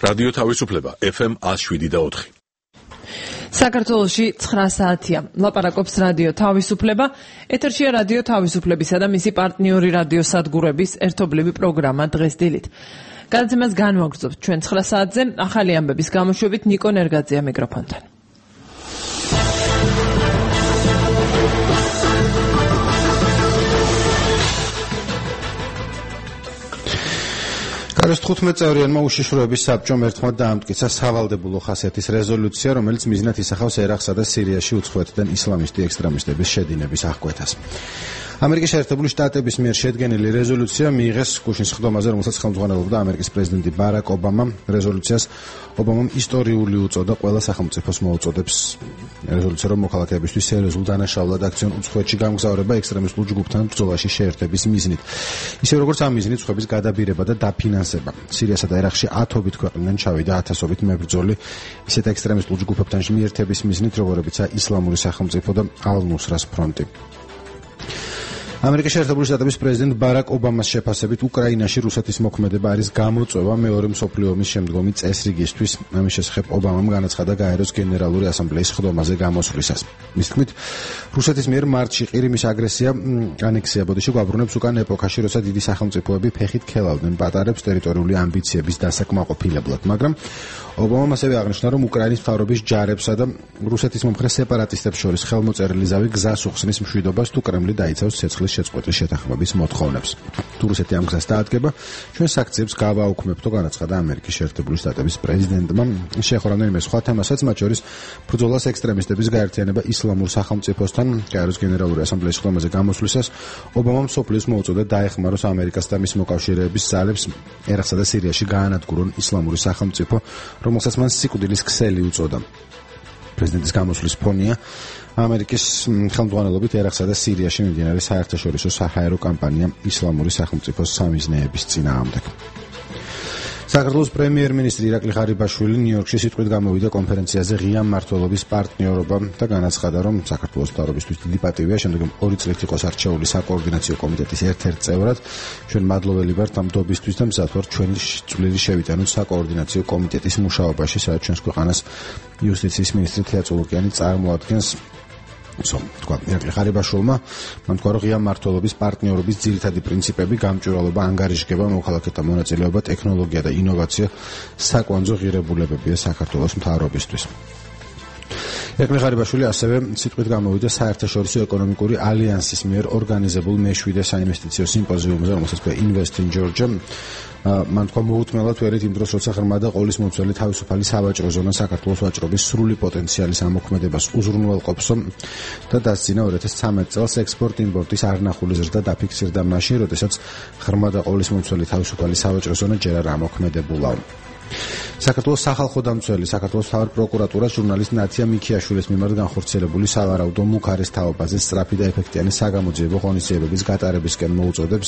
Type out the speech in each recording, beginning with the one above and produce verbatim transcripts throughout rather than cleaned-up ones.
რადიო თავისუფლება ეფ ემ one oh seven და four. საქართველოში ცხრა საათია. ლაპარაკობს რადიო თავისუფლება. ეთერშია რადიო თავისუფლებისა და მისი პარტნიორი რადიო სადგურების ერთობლივი პროგრამა დღეს დილით. გადაცემას განვაგრძობთ ჩვენ ცხრა საათზე. ახალი ამბების გამოშვებით ნიკო ნერგაძეა მიკროფონთან. გარეს თხუთმეტ წევრიანმა უშიშროების საბჭომ ერთხმად დაამტკიცა სავალდებულო ხასიათის რეზოლუცია, რომელიც მიზნად ისახავს ერაყსა და სირიაში უცხოეთიდან ისლამისტი ექსტრემისტების შედინების აღკვეთას. ამერიკის შეერთებული შტატების მიერ შედგენილი რეზოლუცია მიიღეს გუშინ სხდომაზე, რომელსაც ხელმძღვანელობდა ამერიკის პრეზიდენტი ბარაკ ობამა. რეზოლუციას ობამამ ისტორიული უწოდა, ყველა სახელმწიფოს მოუწოდებს რეზოლუცია, რომ მოქალაქეებისთვის სერიოზულ დანაშაულად აქციონ უცხოეთში გამგზავრება ექსტრემისტულ ჯგუფთან ბრძოლაში შეერთების მიზნით. ისე როგორც ამ მიზნით სხვების გადაბირება და დაფინანსება. სირიასა და ერაყში ათობით ქვეყნიდან ჩავიდა ათასობით მებრძოლი ისეთ ექსტრემისტულ ჯგუფებთან მიერთების მიზნით, როგორებიცაა ისლამური სახელმწიფო და ალ-ნუსრას ფრონტი. ამერიკის შეერთებული შტატების პრეზიდენტ ბარაკ ობამას შეფასებით უკრაინაში რუსეთის მოქმედება არის გამოწვევა მეორე მსოფლიო ომის შემდგომი წესრიგისთვის. ამის შესახებ ობამამ განაცხადა გაეროს გენერალური ასამბლეის სხდომაზე გამოსვლისას. მის თქმით, რუსეთის მიერ მარტში ყირიმის აგრესია, ანექსია ბოდიში გვაბრუნებს უკან ეპოქაში, როცა დიდი სახელმწიფოები ფეხით ქელავდნენ პატარებს ტერიტორიული ამბიციების დასაკმაყოფილებლად, მაგრამ ობამამ ასევე აღნიშნა, რომ უკრაინის მთავრობის ჯარებსა და რუსეთის მომხრე სეპარატისტებს შორის ხელმოწერილი ზავი გზას უხსნის მშვიდობას, თუ კრემლი დაიცავს ცეცხლის შეწყვეტის შეთანხმების მოთხოვნებს. თუ რუსეთი ამ გზას დაადგება, ჩვენ საქციებს გავაუქმებთო, განაცხადა ამერიკის შეერთებული შტატების პრეზიდენტმა. შეეხო რამდენიმე სხვა თემასაც, მათ შორის ბრძოლას ექსტრემისტების გაერთიანება ისლამურ სახელმწიფოსთან. გაეროს გენერალური ასამბლეის სხდომაზე გამოსვლისას ობამამ მსოფლიოს მოუწოდა დაეხმაროს ამერიკას და მის მოკავშირეების ძალებს ერაყსა და სირიაში გაანადგურონ ისლამური სახელმწიფო, რომელსაც მან სიკვდილის ქსელი უწოდა. პრეზიდენტის გამოსვლის ფონია ამერიკის ხელმძღვანელობით ერაყსა და სირიაში მიმდინარე საერთაშორისო საჰაერო კამპანია ისლამური სახელმწიფოს სამიზნეების წინააღმდეგ. საქართველოს პრემიერ-მინისტრი ირაკლი ღარიბაშვილი ნიუ-იორკში სიტყვით გამოვიდა კონფერენციაზე ღია მმართველობის პარტნიორობა და განაცხადა, რომ საქართველოს მთავრობისთვის დიდი პატივია შემდგომ ორი წლით იყოს არჩეული საკოორდინაციო კომიტეტის ერთ-ერთ წევრად. ჩვენ მადლოველი ვართ ამ დობისთვის და მზად ვართ ჩვენი წვლილი შევიტანოთ საკოორდინაციო კომიტეტის მუშაობაში, სადაც ჩვენს ქვეყანას იუსტიციის მინისტრი თეა წულუკიანი წარმოადგენს. So, თქვა ირაკლი ღარიბაშვილმა, მან თქვა, რომ ღია მმართველობის პარტნიორობის ძირითადი პრინციპები გამჭვირვალობა, ანგარიშგება, მოქალაქეთა მონაწილეობა, ტექნოლოგია და ინოვაცია საკვანძო ღირებულებებია საქართველოს მთავრობისთვის. ირაკლი ღარიბაშვილი ასევე სიტყვით გამოვიდა საერთაშორისო ეკონომიკური ალიანსის მიერ ორგანიზებულ მეშვიდე საინვესტიციო სიმპოზიუმზე, რომელსაც ქვია Invest in Georgia. მან თქვა, მოუთმელად ვერით იმ დროს, როცა ღრმა და ყოლის მომცველი თავისუფალი სავაჭრო ზონა საქართველოს ვაჭრობის სრული პოტენციალის ამოქმედებას უზრუნველყოფსო და დასძინა ორი ათას ცხრამეტ წელს ექსპორტ-იმპორტის არნახული ზრდა დაფიქსირდა მაშინ, როდესაც ღრმა და ყოლის მომცველი თავისუფალი სავაჭრო ზონა ჯერ არ ამოქმედებულა. საქართველოს სახალხო დამცველი, საქართველოს მთავარ პროკურატურას ჟურნალისტ ნათია მიქიაშვილის მიმართ განხორციელებული სავარაუდო მუქარის თაობაზე სწრაფი და ეფექტიანი საგამოძიებო ღონისძიებების გატარებისკენ მოუწოდებს.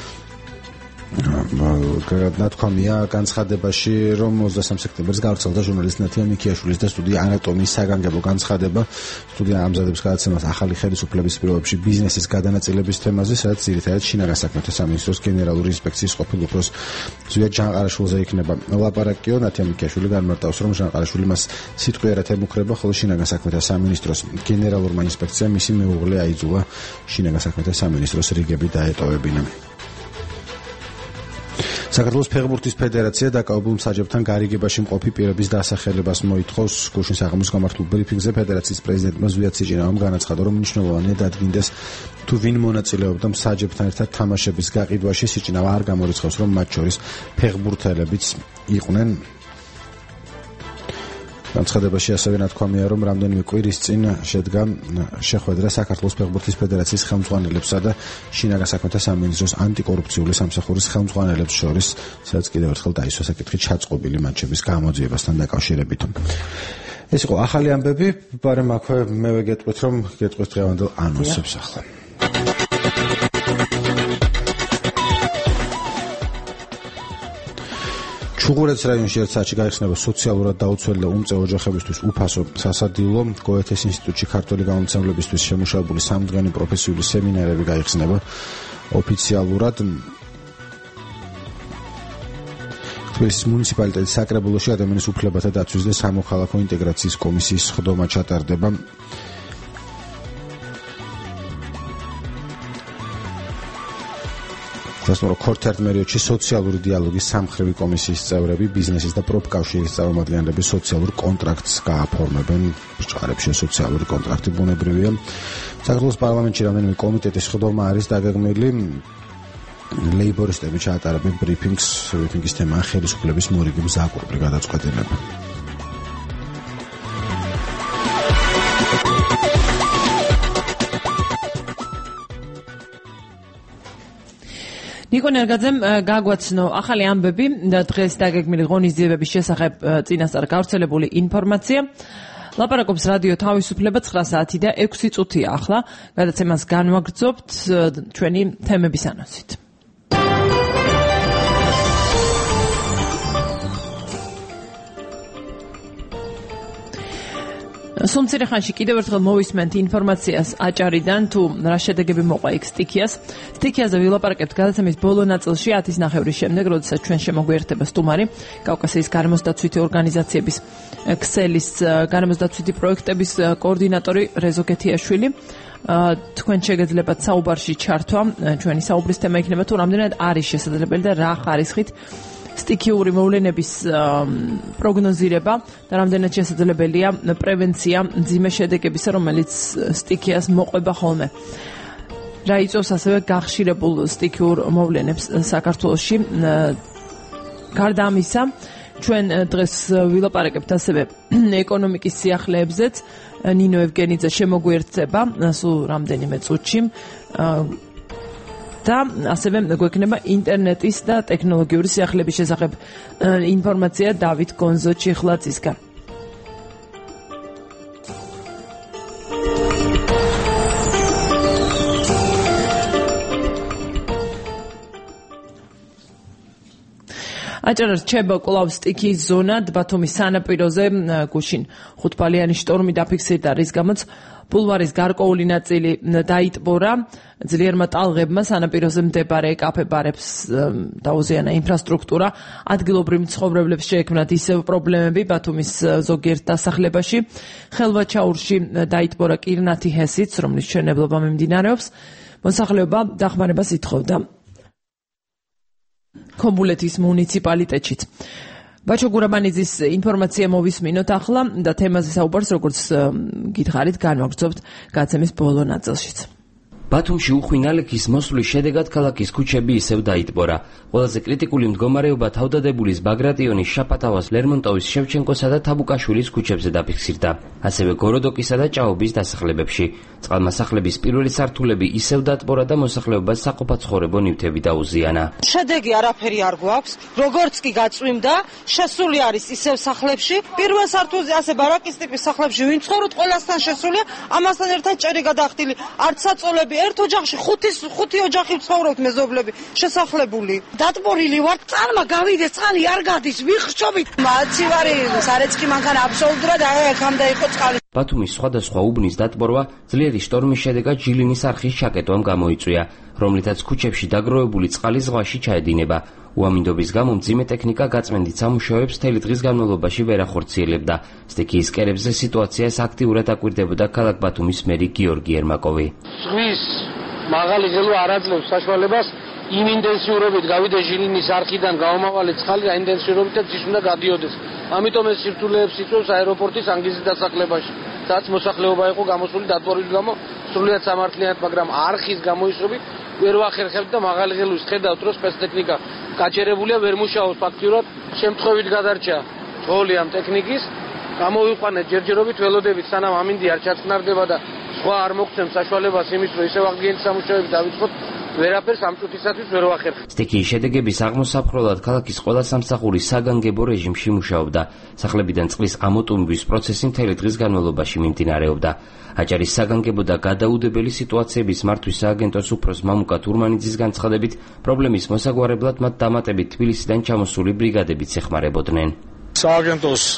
ნათქვამია განცხადებაში, რომ ოცდასამ სექტემბერს გავრცელდა ჟურნალისტ ნათია მიქიაშვილის და სტუდია ანატომიის საგანგებო განცხადება. სტუდია ამზადებს გადაცემას ახალი ხელისუფლების პირობებში ბიზნესის გადანაწილების თემაზე, სადაც ძირითადად შინაგან საქმეთა სამინისტროს გენერალური ინსპექციის ყოფილ უფროს ზვიად ჟანყარაშვილზე იქნება ლაპარაკიო. ნათია მიქიაშვილი განმარტავს, რომ ჟანყარაშვილი მას სიტყვიერად ემუქრება, ხოლო შინაგან საქმეთა სამინისტროს გენერალურმა ინსპექციამ მისი მეუღლე აიძულა შინაგან საქმეთა სამინისტროს რიგები დაეტოვებინა. საქართველოს ფეხბურთის ფედერაცია დაკავებულ მსაჯებთან გარიგებაში მყოფი პირების დასახელებას მოითხოვს. გუშინ საღამოს გამართულ ბრიფინგზე ფედერაციის პრეზიდენტმა ზვიად სიჭინავამ განაცხადა, რომ მნიშვნელოვანია დადგინდეს თუ ვინ მონაწილეობდა მსაჯებთან ერთად თამაშების გაყიდვაში. სიჭინავა არ გამორიცხავს, რომ მათ შორის ფეხბურთელებიც იყვნენ. განცხადებაში ასევე ნათქვამია, რომ რამდენიმე კვირის წინ შედგა შეხვედრა საქართველოს ფეხბურთის ფედერაციის ხელმძღვანელებსა და შინაგან საქმეთა სამინისტროს ანტიკორუფციული სამსახურის ხელმძღვანელებს შორის, სადაც კიდევ ერთხელ დაისვა საკითხი ჩაწყობილი მატჩების გამოძიებასთან დაკავშირებით. ეს იყო ახალი ამბები, პარემ აქვე მე ვეგეტყვით, რომ გეტყვით დღევანდელ ანონსებს ახლა. ჩუღურეთის რაიონში ერთ საათში გაიხსნება სოციალურად დაუცველი და უმწე ოჯახებისთვის უფასო სასადილო. გოეთეს ინსტიტუტში ქართველი გამომცემლებისთვის შემუშავებული სამდღიანი პროფესიული სემინარები გაიხსნება ოფიციალურად. თბილისის მუნიციპალიტეტის საკრებულოში ადამიანის უფლებათა დაცვის და სამოქალაქო ინტეგრაციის კომისიის სხდომა ჩატარდება. Დასნორო ქორთერთ მერიოდში სოციალური დიალოგის სამხრივი კომისიის წევრები ბიზნესის და პროფკავშირის წარმომადგენლები სოციალურ კონტრაქტს გააფორმებენ. ჭარებში სოციალური კონტრაქტი ბუნებრივია. საქართველოს პარლამენტში რამდენიმე კომიტეტის სხდომა არის დაგეგმილი. ლეიბორისტები ჩაატარებენ ბრიფინგს, ბრიფინგის თემა ხელისუფლების მორიგი მზაკვრები გადაწყვეტილება. ნიკო ნერგაძემ გაგვაცნო ახალი ამბები და დღეს დაგეგმილი ღონისძიებების შესახებ წინასწარ გავრცელებული ინფორმაცია. ლაპარაკობს რადიო თავისუფლება ცხრა საათი და ექვსი წუთია ახლა. გადაცემას განვაგრძობთ ჩვენი თემების ანონსით. სულ მცირე ხანში კიდევ ერთხელ მოვისმენთ ინფორმაციას აჭარიდან თუ რა შედეგები მოყვა იქ სტიქიას. სტიქიაზე ვილაპარაკებთ გადაცემის ბოლო ნაწილში ათის ნახევრის შემდეგ, როდესაც ჩვენ შემოგვიერთება სტუმარი, კავკასიის გარემოსდაცვითი ორგანიზაციების ქსელის გარემოსდაცვითი პროექტების კოორდინატორი რეზო გეთიაშვილი. თქვენ შეგეძლებათ საუბარში ჩართვა, ჩვენი საუბრის თემა იქნება თუ რამდენად არის შესაძლებელი და რა ხარისხით სტიქიური მოვლენების პროგნოზირება და რამდენად შესაძლებელია პრევენცია მძიმე შედეგებისა, რომელიც სტიქიას მოყვება ხოლმე. რა იწვევს ასევე გახშირებულ სტიქიურ მოვლენებს საქართველოში. გარდა ამისა, ჩვენ დღეს ვილაპარაკებთ ასევე ეკონომიკის სიახლეებზეც. ნინო ევგენიძე შემოგვიერთდება სულ რამდენიმე წუთში. და ასევე გვექნება ინტერნეტის და ტექნოლოგიური სიახლეების შესახებ ინფორმაცია დავით გონზო ჩიხლაძისგან. აჭარას რჩება კვლავ სტიქიის ზონა ბათუმის სანაპიროზე გუშინ ხუთბალიანი შტორმი დაფიქსირდა, რის გამოც ბულვარის გარკვეული ნაწილი დაიტბორა. ძლიერმა ტალღებმა სანაპიროზე მდებარე კაფე-ბარებს დაუზიანა ინფრასტრუქტურა. ადგილობრივ მცხოვრებლებს შეექმნათ ისევ პრობლემები ბათუმის ზოგიერთ დასახლებაში. ხელვაჩაურში დაიტბორა კირნათი ჰესიც, რომლის მშენებლობა მიმდინარეობს. მოსახლეობა დახმარებას ითხოვდა ქობულეთის მუნიციპალიტეტშიც. ბაჩო გურაბანიძის ინფორმაცია მოვისმინოთ ახლა და თემაზე საუბარს, როგორც გითხარით, განვაგრძობთ გადაცემის ბოლო ნაწილშიც. ბათუმში უხვინალექის მოსვლის შედეგად ქალაქის ქუჩები ისევ დაიტბორა. ყველაზე კრიტიკული მდგომარეობა თავდადებულის ბაგრატიონის, შაპატავას, ლერმონტოვის, შევჩენკოსა და თაბუკაშვილის ქუჩებზე დაფიქსირდა. ასევე გოროდოკისა და ჭაობის დასახლებებში. წყალმასახლების პირველი სართულები ისევ დატბორა და მოსახლეობას საყოფაცხოვრებო ნივთები დაუზიანა. შედეგი არაფერი არ გვაქვს, როგორც კი გაწვიმდა, შესული არის ისევ სახლებში. პირველ სართულზე ასე ბარაკის ტიპის სახლებში ვინ ცხოვრობთ, ყველასთან შესულია, ამასთან ერთად ჭერი გადახდილი, არც საწოლები, ერთ ოჯახში ხუთი ხუთი ოჯახი ცხოვრობთ მეზობლები, შესახლებული. დატბორილი ვარ, წყალმა გავიდე, წყალი არ გადის, ვიხრჩობით. მაცივარი სარეცკი მანქანა აბსოლუტურად აქამდე იყო წყალი. ბათუმის სხვადასხვა უბნის დატბორვა ძლიერი შტორმის შედეგად ჟილინის არხის ჩაკეტვამ გამოიწვია, რომლითაც ქუჩებში დაგროვებული წყალი ზღვაში ჩაედინება. უამინდობის გამო მძიმე ტექნიკა გაწმენდით სამუშაოებს მთელი დღის განმავლობაში ვერ ახორციელებდა. სტიქიის კერებზე სიტუაციას აქტიურად აკვირდებოდა ქალაქ ბათუმის მერი გიორგი ერმაკოვი. ზღვის მაღალი ღელვა არ აძლევს საშუალებას იმ ინტენსიურობით გავიდე ჟილინის არხიდან გაომავალი წყალი რა ინტენსიურობით და ის უნდა გადიოდეს. ამიტომ ეს სირთულეებს იწვევს აეროპორტის ანგიზის დასახლებაში. სადაც მოსახლეობა იყო გამოსული დატბორვის გამო სრულიად სამართლიანად, მაგრამ არხის გამოისრობით ვერ ვახერხებთ და მაღალი ღელვის ხედავთ, რომ სპეცტექნიკა გაჭერებულია, ვერ მუშაობს ფაქტიურად. შემთხვევით გადარჩა თოვლი ამ ტექნიკის, გამოვიყვანეთ ჯერჯერობით ველოდებით, სანამ ამინდი არ ჩაცნარდება და სხვა არ მოგცემ საშუალებას იმის, რომ ისევ აღდგენითი სამუშაოები დავიწყოთ. ვერაფერს ამ წუთისათვის ვერ ვახერხებ. სტიქიის შედეგების აღმოსაფრთხებლად ქალაქის ყველა სამსახური საგანგებო რეჟიმში მუშაობდა. სახლებიდან წყლის ამოტუმების პროცესი მთელი დღის განმავლობაში მიმდინარეობდა. აჭარის საგანგებო და გადაუდებელი სიტუაციების მართვის სააგენტოს უფროს მამუკა თურმანიძის განცხადებით, პრობლემის მოსაგვარებლად მათ დამატებით თბილისიდან ჩამოსული ბრიგადებიც ეხმარებოდნენ. სააგენტოს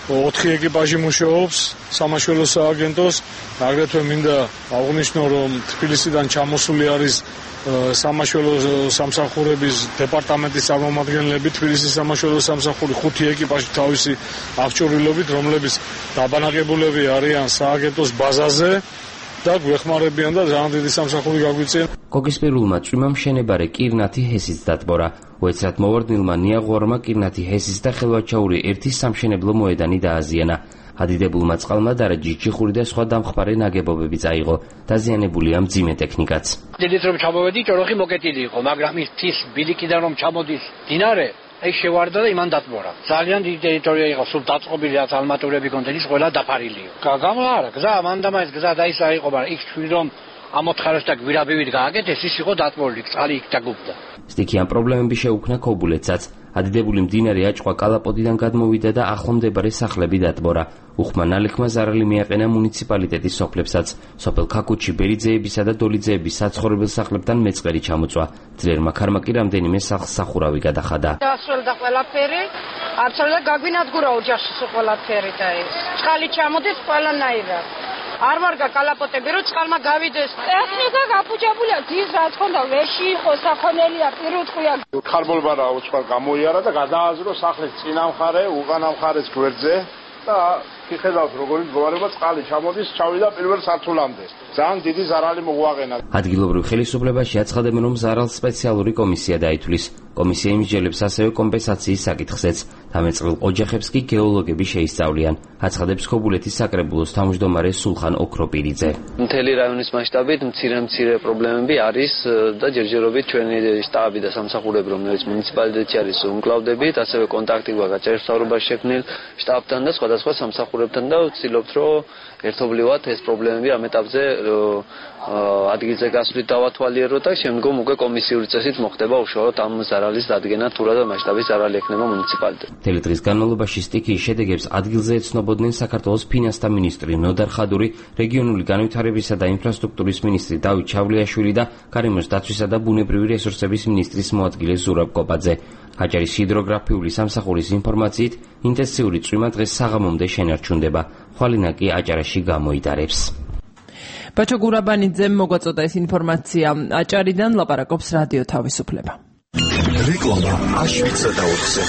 ოთხი ეკიპაჟი მუშაობს სამაშველო სააგენტოს. აგრეთვე მინდა აღვნიშნო, რომ თბილისიდან ჩამოსული არის სამაშველო სამსახურების დეპარტამენტის წარმომადგენლები, თბილისის სამაშველო სამსახური ხუთი ეკიპაჟი თავისი აღჭურვილობით, რომლებიც დაბანაკებულები არიან სააგენტოს ბაზაზე და გვეხმარებიან და ძალიან დიდი სამსახური გაგვიწია. კოკისპირულმა წვიმამ შენებარე კირნათი ჰესის დატბორა. უეცრად მოვარდნილმა ნიაღვარმა კირნათი ჰესის და ხელვაჩაური ერთი სამშენებლო მოედანი დააზიანა. ადიდებულმა წყალმა დარაჯი ჩიხური და სხვა დამხმარე ნაგებობები წაიღო. დაზიანებულია მძიმე ტექნიკაც. დილით რომ ჩამოვედი, ჭოროხი მოკეტილი იყო, მაგრამ ის თის ბილიკიდან რომ ჩამოდის დინარე, აი შევარდა და იმან დატბორა. ძალიან დიდი ტერიტორია იყო, სულ დაწყობილი რაც ალმატურები კონტენის ყველა დაფარილიო. გამლა არა, გზა მანდამაის გზა დაისა იყო, მაგრამ იქ თქვი რომ ამოთხარეს და გვირაბივით გააკეთეს, ის იყო დატბორილი, წყალი იქ დაგუბდა. სტიქიან პრობლემები შეუქმნა ქობულეთსაც. ადიდებული მდინარე აჭყვა კალაპოტიდან გადმოვიდა და ახლომდებარე სახლები დატბორა. უხმა ნალექმა ზარალი მიაყენა მუნიციპალიტეტის სოფლებსაც. სოფელ ქაკუთში ბერიძეებისა და დოლიძეების საცხოვრებელ სახლებთან მეწყერი ჩამოწვა. ძლიერმა ქარმა კი რამდენიმე სახლს სახურავი გადახადა. დასრულდა ყველაფერი, არცერდა გაგვინადგურა ოჯახში ყველაფერი და ეს. წყალი ჩამოდის ყველანაირად. არ ვარგა კალაპოტები, რომ წყალმა გავიდეს. ტექნიკა გაფუჭებულია, ძის რაც ხონდა, ვეში იყო, საქონელია, პირუტყვია. ხარბოლბარა უცხო გამოიარა და გადააზრო სახლის წინა მხარე, უკანა მხარეს გვერდზე და მიხედავს როგორი მდგომარეობა წყალი ჩამოდის, ჩავიდა პირველ სართულამდე. ძალიან დიდი ზარალი მოგვაყენა. ადგილობრივ ხელისუფლებაში აცხადებენ, რომ ზარალს სპეციალური კომისია დაითვლის. კომისია იმსჯელებს ასევე კომპენსაციის საკითხზეც. დამეწყრილ ოჯახებს კი გეოლოგები შეისწავლიან. აცხადებს ქობულეთის საკრებულოს თავმჯდომარე სულხან ოქროპირიძე. მთელი რაიონის მასშტაბით მცირე-მცირე პრობლემები არის და ჯერჯერობით ჩვენი შტაბი და სამსახურები, რომელიც მუნიციპალიტეტში არის, უმკლავდებით, ასევე კონტაქტი გვაქვს ერთსაუბრობაში შექმნილ შტაბთან და სხვადასხვა სამსახურებთან და ვცდილობთ, რომ ერთობლივად ეს პრობლემები ამ ეტაპზე ადგილზე გასვლით დავათვალიეროთ და შემდგომ უკვე კომისიური წესით მოხდება უშუალოდ ამ ზარალის დადგენა, თუ რა და მასშტაბის ზარალი ექნება მუნიციპალიტეტს. მთელი დღის განმავლობაში სტიქიის შედეგებს ადგილზე ეცნობოდნენ საქართველოს ფინანსთა მინისტრი ნოდარ ხადური, რეგიონული განვითარებისა და ინფრასტრუქტურის მინისტრი დავით ჩავლეაშვილი და გარემოს დაცვისა და ბუნებრივი რესურსების მინისტრის მოადგილე ზურაბ კოპაძე. აჭარის ჰიდროგრაფიული სამსახურის ინფორმაციით, ინტენსიური წვიმა დღეს საღამომდე შენარჩუნდება. ხვალინა კი აჭარაში გამოიტარებს. ბაჩო გურაბანიძემ მოგვაწოდა ეს ინფორმაცია. აჭარიდან ლაპარაკობს რადიო თავისუფლება. რეკლამა აშვიცა და ოთხზე.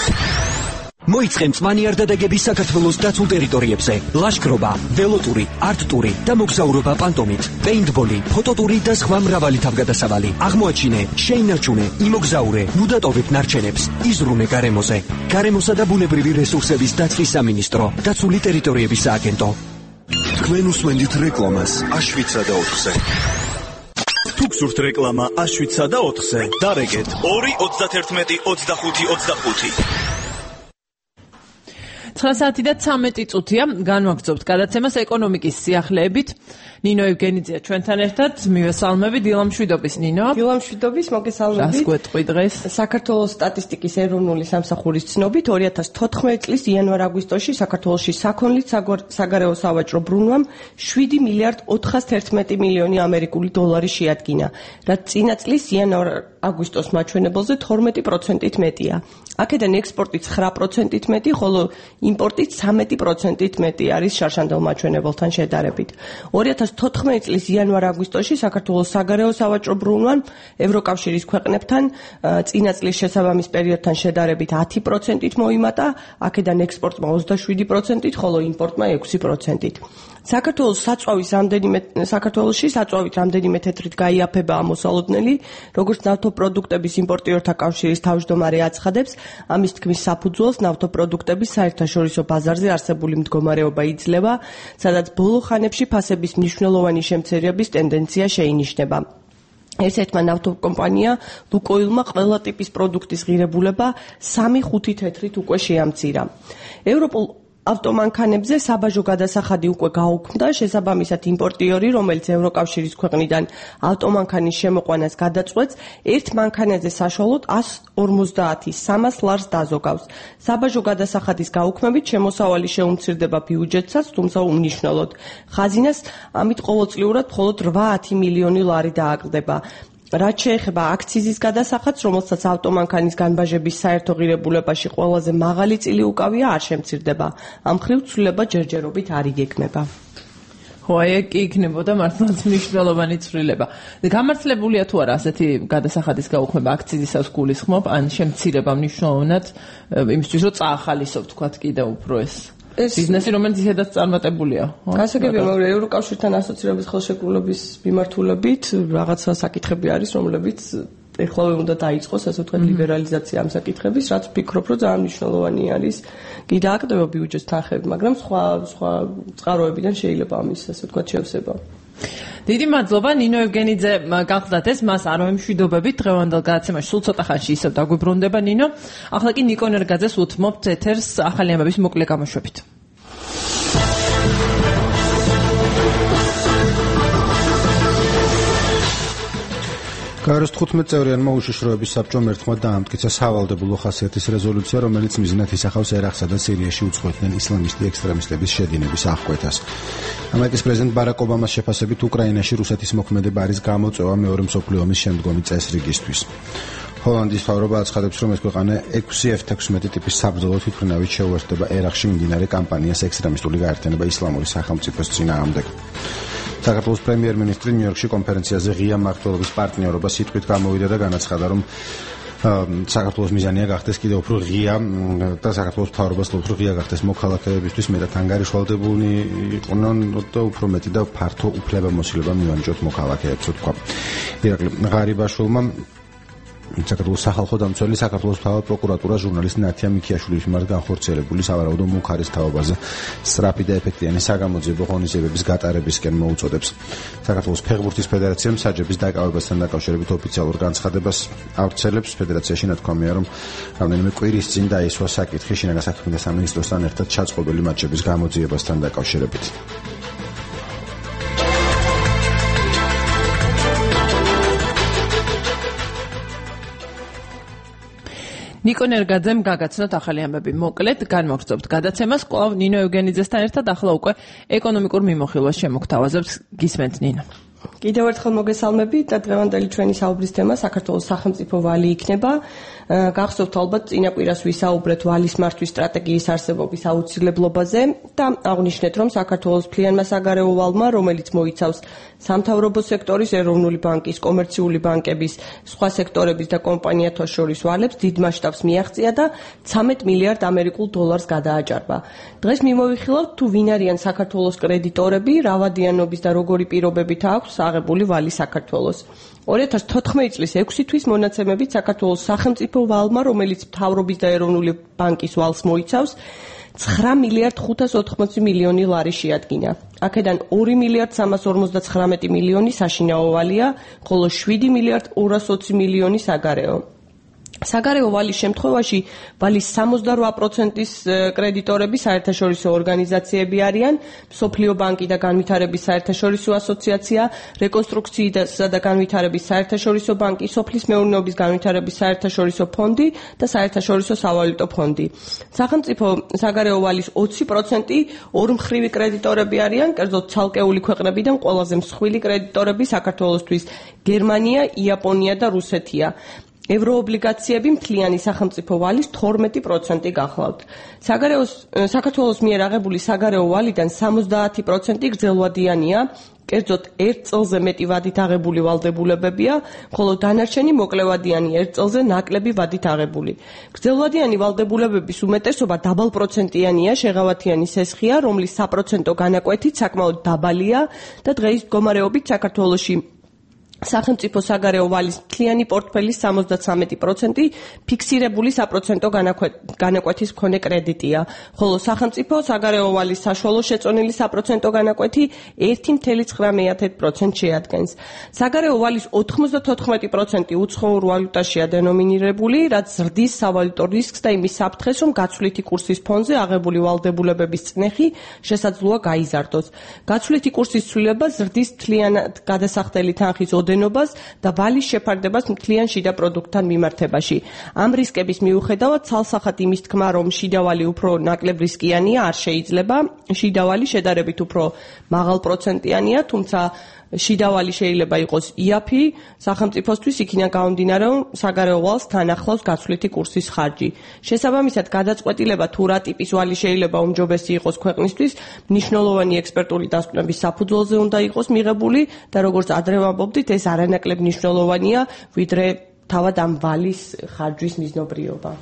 მოიწყენ მწვანეარდადეგების საქართველოს დაცულ ტერიტორიებზე. ლაშქრობა, ველოტური, არტტური და მოგზაურობა პანტომით, პეინტბოლი, ფოტოტური და სხვა მრავალი თავგადასავალი. აღმოაჩინე, შეინარჩუნე, იმოგზაურე, ნუდატოვებ ნარჩენებს, იზრუნე გარემოზე. გარემოსა და ბუნებრივი რესურსების დაცვის სამინისტრო, დაცული ტერიტორიების სააგენტო. თქვენ უსმენთ რეკლამას აშვიცა და ოთხზე. თუ გსურთ რეკლამა აშვიცა და ოთხზე, დარეგეთ ორი ოცდაერთმეტი ოცდახუთი ოცდახუთი. ცხრა საათი და ცამეტი წუთია, განვაგრძობთ გადაცემას ეკონომიკის სიახლეებით. ნინო ევგენიძია ჩვენთან ერთად, მივესალმები დილამშვიდობის ნინო. დილამშვიდობის, მოგესალმებით. რას გვეტყვი დღეს? საქართველოს სტატისტიკის ეროვნული სამსახურის ცნობით ორი ათას თოთხმეტი წლის იანვარ-აგვისტოში საქართველოში საქონლით საგარეო სავაჭრო ბრუნვამ შვიდი მილიარდ ოთხასთერთმეტი მილიონი ამერიკული დოლარი შეადგინა, რაც წინა წლის იანვარ-აგვისტოს მაჩვენებელზე თორმეტი პროცენტით მეტია. აქედან ექსპორტი ცხრა პროცენტით მეტი, ხოლო იმპორტი ცამეტი პროცენტით მეტი არის შარშანდელ მაჩვენებელთან შედარებით. ორი ათას თოთხმეტი წლის იანვარ-აგვისტოში საქართველოს საგარეო სავაჭრო ბრუნვამ ევროკავშირის ქვეყნებთან წინა წლის შესაბამის პერიოდთან შედარებით ათი პროცენტით მოიმატა, აქედან ექსპორტმა ოცდაშვიდი პროცენტით, ხოლო იმპორტმა ექვსი პროცენტით. საქართველოს საწვავის რამდენიმე საქართველოში საწვავით რამდენიმე თეთრით გაიაფება ამოსალოდნელი, როგორც ნავთობპროდუქტების იმპორტიორთა კავშირის თავმჯდომარე აცხადებს, ამის თქმის საფუძველს ნავთობპროდუქტების საერთაშორისო ბაზარზე არსებული მდგომარეობა იძლევა, სადაც ბოლო ხანებში ფასების მნიშვნელოვანი შემცირების ტენდენცია შეინიშნება. ერთ-ერთმა ნავთობკომპანია ლუკოილმა ყველა ტიპის პროდუქტის ღირებულება სამი ხუთი თეთრით უკვე შეამცირა. ევროპულ ავტომანქანებზე საბაჟო გადასახადი უკვე გაუქმდა, შესაბამისად იმპორტიორი, რომელიც ევროკავშირის ქვეყნიდან ავტომანქანის შემოყვანას გადაწყვეტს, ერთ მანქანაზე საშუალოდ ასი ორმოცდაათი სამას ლარს დაზოგავს. საბაჟო გადასახადის გაუქმებით შემოსავალი შეუმცირდება ბიუჯეტსაც, თუმცა უმნიშვნელოდ. ხაზინას ამით ყოველწლიურად მხოლოდ რვა ათი მილიონი ლარი დააკლდება. რაც შეეხება აქციზის გადასახადს, რომელსაც ავტომანქანის განბაჟების საერთო ღირებულებაში ყველაზე მაღალი წილი უკავია, არ შემცირდება. ამ მხრივ ცვლილება ჯერჯერობით არ იგეგმება. ხო, აი კი იქნებოდა მართლაც მნიშვნელოვანი ცვლილება. გამართლებულია თუ არა ასეთი გადასახადის გაუქმება აქციზისას გულისხმობ, ან შემცირება მნიშვნელოვნად იმისთვის, რომ წაახალისო ვთქვათ კიდევ უფრო ეს ბიზნესი, რომელიც ისედაც წარმატებულია. გასაგებია, მაგრამ ევროკავშირთან ასოცირების ხელშეკრულების მიმართულებით რაღაცა საკითხები არის, რომლებიც ეხლავე უნდა დაიწყოს, ასე ვთქვათ, ლიბერალიზაცია ამ საკითხების, რაც ვფიქრობ, რომ ძალიან მნიშვნელოვანი არის. კი დააკრება ბიუჯეტის თანხები, მაგრამ სხვა სხვა წყაროებიდან შეიძლება ამის, ასე ვთქვათ, შევსება. დიდი მადლობა ნინო ევგენიძე გახლდათ ეს მას არ მომშვიდობებით დღევანდელ გადაცემაში სულ ცოტა ხანში ისევ დაგვიბრუნდება ნინო. ახლა კი ნიკო ნერგაძეს უთმობთ ეთერს ახალი ამბების მოკლე გამოშვებით. გაეროს თხუთმეტ-წევრიანმა უშიშროების საბჭომ ერთხმად დაამტკიცა სავალდებულო ხასიათის რეზოლუცია, რომელიც მიზნად ისახავს ერაყსა და სირიაში უცხოეთიდან ისლამისტი ექსტრემისტების შედინების აღკვეთას. ამერიკის პრეზიდენტ ბარაკ ობამას შეფასებით უკრაინაში რუსეთის მოქმედება არის გამოწვევა მეორე მსოფლიო ომის შემდგომი წესრიგისთვის. ჰოლანდიის მთავრობა აცხადებს, რომ ეს ქვეყანა ექვსი ეფ თექვსმეტი ტიპის საბრძოლო თვითმფრინავით შეუერთდება ერაყში მიმდინარე კამპანიას ექსტრემისტული გაერთიანება ისლამური სახელმწიფოს წინააღმდეგ. საქართველოს პრემიერ-მინისტრი ნიუ-იორკში კონფერენციაზე ღია მმართველობის პარტნიორობა სიტყვით გამოვიდა და განაცხადა, რომ საქართველოს მიზანია გახდეს კიდევ უფრო ღია და საქართველოს მთავრობას უფრო ღია გახდეს მოქალაქეებისთვის მეტად ანგარიშვალდებულნი იყვნენ და უფრო მეტი და ფართო უფლებამოსილება მივანიჭოთ მოქალაქეებს, თქვა. ირაკლი ღარიბაშვილმა საქართველოს სახალხო დამცველი საქართველოს მთავარ პროკურატურას ჟურნალისტ ნათია მიქიაშვილის მიმართ განხორციელებული სავარაუდო მუქარის თაობაზე სწრაფი და ეფექტიანი საგამოძიებო ღონისძიებების გატარებისკენ მოუწოდებს. საქართველოს ფეხბურთის ფედერაციამ საჯების დაკავებასთან დაკავშირებით ოფიციალურ განცხადებას ავრცელებს. ფედერაციაში ნათქვამია, რომ რამდენიმე კვირის წინ დაისვა საკითხი შინაგან საქმეთა სამინისტროსთან ერთად ჩაწყობილი მატჩების გამოძიებასთან დაკავშირებით. ნიკო ნერგაძემ გაგაცნოთ ახალი ამბები. მოკლედ განმოგწობთ გადაცემას კვლავ ნინო ევგენიძესთან ერთად ახლა უკვე ეკონომიკურ მიმოხილვას შემოგთავაზებს. გისმენთ ნინო. კიდევ ერთხელ მოგესალმები და დღევანდელი ჩვენი საუბრის თემა საქართველოს სახელმწიფო ვალი იქნება. გახსოვთ ალბათ წინა კვირას ვისაუბრეთ ვალის მართვის სტრატეგიის არსებობის აუცილებლობაზე და აღნიშნეთ, რომ საქართველოს მთლიანმა საგარეო ვალმა, რომელიც მოიცავს სამთავრობო სექტორის, ეროვნული ბანკის, კომერციული ბანკების, სხვა სექტორების და კომპანიათა შორის ვალებს დიდ მასშტაბს მიაღწია და ცამეტ მილიარდ ამერიკულ დოლარს გადააჭარბა. დღეს მიმოვიხილავთ თუ ვინ არიან საქართველოს კრედიტორები, რა ვადიანობის და როგორი პირობებით აქვს აღებული ვალი საქართველოს. ორი ათას თოთხმეტი წლის ექვსი თვის მონაცემებით საქართველოს სახელმწიფო ვალმა, რომელიც მთავრობის და ეროვნული ბანკის ვალს მოიცავს, ცხრა მილიარდ ხუთას ოთხმოცი მილიონი ლარი შეადგინა. აქედან ორი მილიარდ სამას ორმოცდაცხრამეტი მილიონი საშინაო ვალია, ხოლო შვიდი მილიარდ ორას ოცი მილიონი საგარეო. საგარეო ვალის შემთხვევაში ვალის სამოცდარვა პროცენტის კრედიტორები საერთაშორისო ორგანიზაციები არიან, მსოფლიო ბანკი და განვითარების საერთაშორისო ასოციაცია, რეკონსტრუქციისა და განვითარების საერთაშორისო ბანკი, სოფლის მეურნეობის განვითარების საერთაშორისო ფონდი და საერთაშორისო სავალუტო ფონდი. სახელმწიფო საგარეო ვალის ოცი პროცენტი ორმხრივი კრედიტორები არიან, კერძოდ ცალკეული ქვეყნებიდან ყველაზე მსხვილი კრედიტორები საქართველოსთვის გერმანია, იაპონია და რუსეთია. ევროობლიგაციები მთლიანი სახელმწიფო ვალის თორმეტი პროცენტი გახლავთ. საგარეოს საქართველოს მიერ აღებული საგარეო ვალიდან სამოცდაათი პროცენტი გრძელვადიანია, კერძოდ ერთ წელზე მეტი ვადით აღებული ვალდებულებებია, ხოლო დანარჩენი მოკლევადიანი ერთ წელზე ნაკლები ვადით აღებული. გრძელვადიანი ვალდებულებების უმეტესობა დაბალპროცენტიანია, შეღავათიანი სესხია, რომლის საპროცენტო განაკვეთით საკმაოდ დაბალია და დღეის მდგომარეობით საქართველოში სახელმწიფო საგარეო ვალის მთლიანი პორტფელის სამოცდაცამეტი პროცენტი ფიქსირებული საპროცენტო განაკვეთის მქონე კრედიტია, ხოლო სახელმწიფო საგარეო ვალის საშუალო შეწონილი საპროცენტო განაკვეთი ერთი წელი ცხრა პროცენტს შეადგენს. საგარეო ვალის ოთხმოცდათოთხმეტი პროცენტი უცხოურ ვალუტაშია დენომინირებული, რაც ზრდის სავალუტო რისკს და იმის საფრთხეს, რომ გაცვლითი კურსის ფონზე აღებული ვალდებულებების წნეხი შესაძლოა გაიზარდოს. გაცვლითი კურსის ცვლილება ზრდის მთლიანად გადასახდელი თანხის ოდენობას და ვალის შეფარდებას მთლიან შიდა პროდუქტთან მიმართებაში. ამ რისკების მიუხედავად, ცალსახად იმის თქმა, რომ შიდა ვალი უფრო ნაკლებ რისკიანია, არ შეიძლება. შიდა ვალი შედარებით უფრო მაღალ პროცენტიანია, თუმცა შიდავალი შეიძლება იყოს იაფი სახელმწიფოსთვის იქიდან გამომდინარე, რომ საგარეო ვალს თან ახლავს გაცვლითი კურსის ხარჯი. შესაბამისად, გადაწყვეტილება თუ რა ტიპის ვალი შეიძლება უმჯობესი იყოს ქვეყნისთვის, მნიშვნელოვანი ექსპერტული დასკვნების საფუძველზე უნდა იყოს მიღებული და როგორც ადრე ვამბობდით, ეს არანაკლებ მნიშვნელოვანია, ვიდრე თავად ამ ვალის ხარჯვის მიზნობრიობა.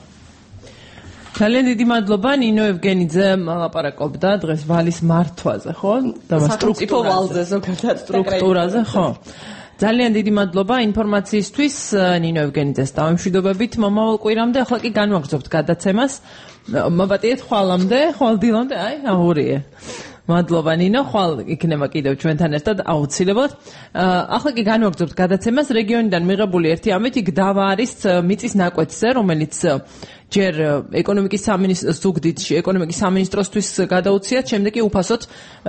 ძალიან დიდი მადლობა ნინო ევგენიძე ლაპარაკობდა დღეს ვალის მართვაზე, ხო? და სახელმწიფო ვალზე ზოგადად სტრუქტურაზე, ხო? ძალიან დიდი მადლობა ინფორმაციისთვის ნინო ევგენიძეს დავემშვიდობებით მომავალ კვირამდე. ახლა კი განვაგრძობთ გადაცემას. მოვატიეთ ხვალამდე, ხვალდილამდე, აი, აღურიე. მადლობა ნინო, ხვალ იქნება კიდევ ჩვენთან ერთად აუცილებლად. ახლა კი განვაგრძობთ გადაცემას. რეგიონიდან მიღებული ერთი ამითი გდავა არის მიწის ნაკვეთზე, რომელიც ჯერ ეკონომიკის სამინისტროს ზუგდიდში ეკონომიკის სამინისტროსთვის გადაუციათ, შემდეგ კი უფასოდ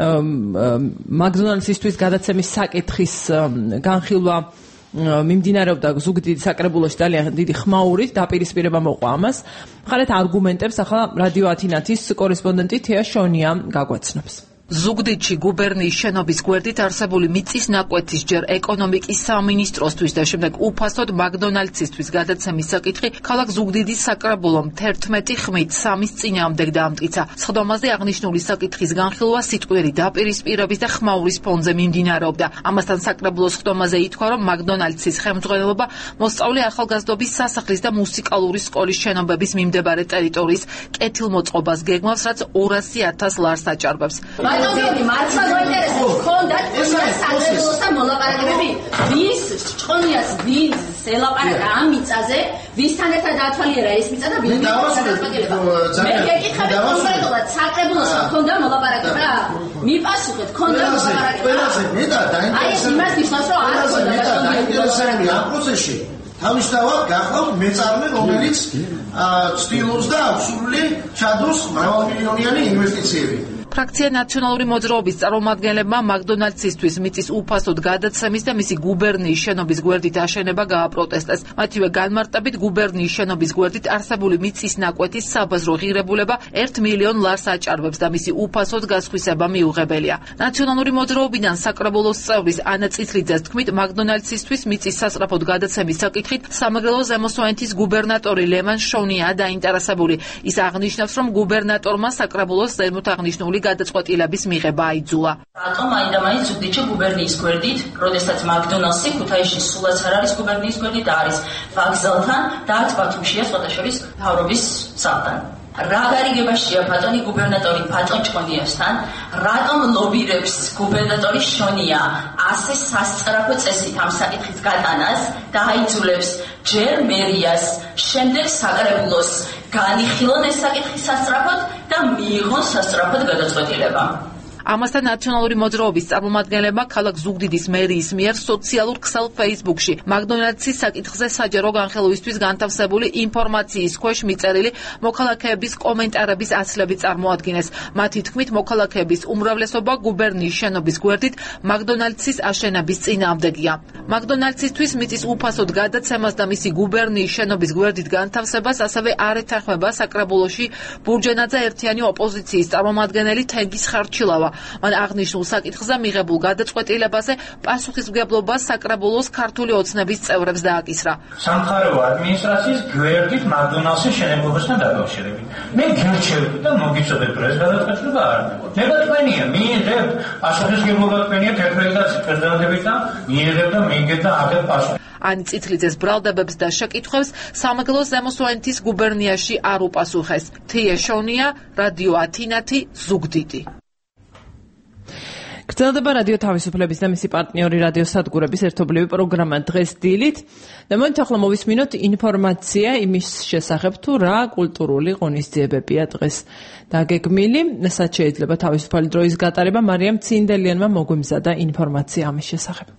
მაკდონალდსისთვის გადაცემის საკითხის განხილვა მიმდინარეობდა ზუგდიდის საკრებულოში ძალიან დიდი ხმაურით, დაპირისპირება მოყვა ამას. მხარეთ არგუმენტებს ახლა რადიო ათინათის კორესპონდენტი თეა შონია გაგვაცნობს. ზუგდიდში გუბერნიის შენობის გვერდით არსებული მიწის ნაკვეთის ჯერ ეკონომიკის სამინისტროსთვის და შემდეგ უფასოდ მაკდონალდსისთვის გადაცემის საკითხი ქალაქ ზუგდიდის საკრებულომ თერთმეტი ხმით სამის წინააღმდეგ დაამტკიცა. სხდომაზე აღნიშნული საკითხის განხილვა სიტყვიერი დაპირისპირების და ხმაურის ფონზე მიმდინარეობდა. ამასთან საკრებულოს სხდომაზე ითქვა, რომ მაკდონალდსის ხელმძღვანელობა მოსწავლე ახალგაზრდობის სასახლის და მუსიკალური სკოლის შენობების მიმდებარე ტერიტორიის კეთილმოწყობას გეგმავს, რაც ორასი ათას ლარს აჭარბებს. ბატონი მართლა მოინტერესებს ხონდათ ეს საკრებულოს და მოლაპარაკებები ვის ჭყონიას ვის ელაპარაკა ამ მიწაზე ვისთან ერთად ათვალიერა ეს მიწა და ვის გადაწყვეტილება მე გეკითხები კონკრეტულად საკრებულოს ხონდა მოლაპარაკება მიპასუხეთ ხონდა მოლაპარაკება ყველაზე მეტად დაინტერესებული აი იმას ნიშნავს რომ არ ხონდა დაინტერესებული ამ პროცესში თავისთავად გახლავთ მეწარმე რომელიც ცდილობს და აბსურდული ჩადოს მრავალმილიონიანი ინვესტიციები. ფრაქცია ნაციონალური მოძრაობის წარმომადგენლებმა მაკდონალდსისთვის მიწის უფასოდ გადაცემის და მისი გუბერნიის შენობის გვერდით აშენება გააპროტესტეს. მათივე განმარტებით გუბერნიის შენობის გვერდით არსებული მიწის ნაკვეთის საბაზრო ღირებულება ერთ მილიონ ლარს აჭარბებს და მისი უფასოდ გასხვისება მიუღებელია. ნაციონალური მოძრაობიდან საკრებულოს წევრის ანა წითლიძეს თქმით, მაკდონალდსისთვის მიწის სასწრაფოდ გადაცემის საკითხით სამეგრელო ზემოსვანეთის გუბერნატორი ლემან შონია დაინტერესებული. ის აღნიშნავს, რომ გუბერნატორმა საკრებულოს ზემოთ აღნიშნული გადაწყვეტილების მიღება აიძულა. რატომ აი და მაინც ზუგდიდში გუბერნიის გვერდით, როდესაც მაკდონალდსი ქუთაისში სულაც არ არის გუბერნიის გვერდით და არის ვაგზალთან და არც ბათუმშია სხვადასხვა მთავრობის სახლთან. რა გარიგებაშია ბატონი გუბერნატორი ბატონ ჭყონიასთან, რატომ ლობირებს გუბერნატორი შონია ასე სასწრაფო წესით ამ საკითხის გატანას და აიძულებს ჯერ მერიას, შემდეგ საკრებულოს განიხილონ ეს საკითხი სასწრაფოდ და მიიღონ სასწრაფოდ გადაწყვეტილება. ამასთან ნაციონალური მოძრაობის წარმომადგენლებმა ქალაქ ზუგდიდის მერიის მიერ სოციალურ ქსელ Facebook-ში მაკდონალდსის საკითხზე საჯარო განხილვისთვის განთავსებული ინფორმაციის ქვეშ მიწერილი მოქალაქეების კომენტარების აცლები წარმოადგინეს. მათი თქმით, მოქალაქეების უმრავლესობა გუბერნიის შენობის გვერდით მაკდონალდსის აშენების წინააღმდეგია. მაკდონალდსისთვის მიწის უფასოდ გადაცემას და მისი გუბერნიის შენობის გვერდით განთავსებას ასევე არ ეთანხმება საკრებულოში ბურჯენაძე ერთიანი ოპოზიციის წარმომადგენელი თენგიზ ხარჩილავა. მან აღნიშნულ საკითხზე მიღებულ გადაწყვეტილებაზე პასუხისმგებლობას საკრებულოს ქართული ოცნების წევრებს დააკისრა. სამხარეო ადმინისტრაციის გვერდით მაკდონალდსის შენებობასთან დაკავშირებით. მე გირჩევდი და მოგიწოდეთ ეს გადაწყვეტილება არ მიყოთ. ნებათმენია, მიიღებთ პასუხისმგებლობა თქვენია თეთრელდაც პრეზიდენტებით და მიიღებთ და მიიგებთ და აღებ პასუხი. ანი წითლიძეს ბრალდებებს და შეკითხვებს სამეგრელო ზემოსვანეთის გუბერნიაში არ უპასუხეს. თია შონია, რადიო ათინათი, ზუგდიდი. გრძელდება რადიო თავისუფლების და მისი პარტნიორი რადიო სადგურების ერთობლივი პროგრამა დღეს დილით. და მოით ახლა მოვისმინოთ ინფორმაცია იმის შესახებ, თუ რა კულტურული ღონისძიებებია დღეს დაგეგმილი. სადაც შეიძლება თავისუფალი დროის გატარება. მარიამ ცინდელიანმა მოგვიმზადა ინფორმაცია ამის შესახებ.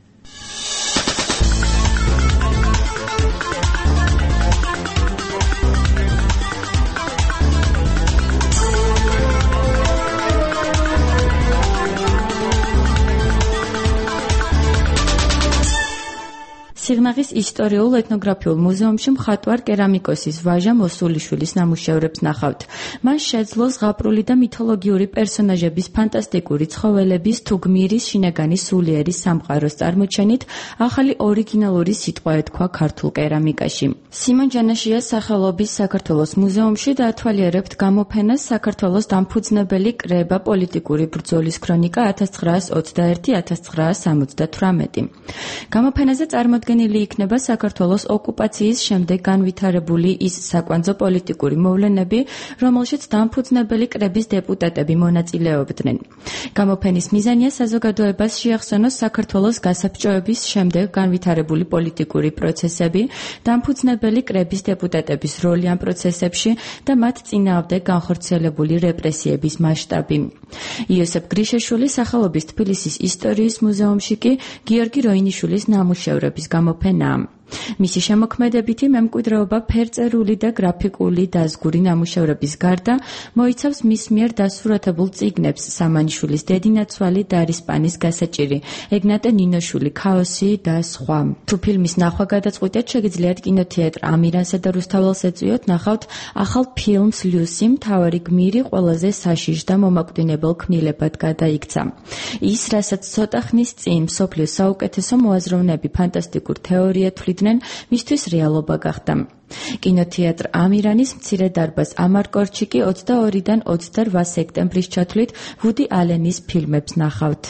სიღნაღის ისტორიულ ეთნოგრაფიულ მუზეუმში მხატვარ კერამიკოსის ვაჟა მოსულიშვილის ნამუშევრებს ნახავთ. მან შეძლო ზღაპრული და მითოლოგიური პერსონაჟების ფანტასტიკური ცხოველების თუ გმირის შინაგანი სულიერი სამყაროს წარმოჩენით ახალი ორიგინალური სიტყვა ეთქვა ქართულ კერამიკაში. სიმონ ჯანაშიას სახელობის საქართველოს მუზეუმში დაათვალიერებთ გამოფენას საქართველოს დამფუძნებელი კრება პოლიტიკური ბრძოლის ქრონიკა ათას ცხრაას ოცდაერთი ათას ცხრაას სამოცდათვრამეტი. გამოფენაზე წარმოდგენილი იქნება საქართველოს ოკუპაციის შემდეგ განვითარებული ის საკვანძო პოლიტიკური მოვლენები, რომელშიც დამფუძნებელი კრების დეპუტატები მონაწილეობდნენ. გამოფენის მიზანია საზოგადოებას შეახსენოს საქართველოს გასაბჭოების შემდეგ განვითარებული პოლიტიკური პროცესები, დამფუძნებელი კრების დეპუტატების როლი ამ პროცესებში და მათ წინააღმდეგ განხორციელებული რეპრესიების მასშტაბი. იოსებ გრიშაშვილის სახელობის თბილისის ისტორიის მუზეუმში კი გიორგი როინიშვილის ნამუშევრების გამოფენაა. მისი შემოქმედებითი მემკვიდრეობა ფერწერული და გრაფიკული დაზგური ნამუშევრების გარდა მოიცავს მის მიერ დასურათებულ წიგნებს სამანიშვილის დედინაცვალი და რისპანის გასაჭირი, ეგნატე ნინოშვილი ქაოსი და სხვა. თუ ფილმის ნახვა გადაწყვიტეთ, შეგიძლიათ კინოთეატრ ამირანსა და რუსთაველს ეწვიოთ ნახავთ ახალ ფილმს ლუსი, მთავარი გმირი ყველაზე საშიშ და მომაკვდინებელ ქმნილებად გადაიქცა. ის, რასაც ცოტა ხნის წინ მსოფლიოს საუკეთესო მოაზროვნეები ფანტასტიკურ თეორიად თვლიდნენ, მისთვის რეალობა გახდა. კინოთეატრ ამირანის მცირე დარბაზ ამარკორჩი კი ოცდაორიდან ოცდარვა სექტემბრის ჩათვლით ვუდი ალენის ფილმებს ნახავთ.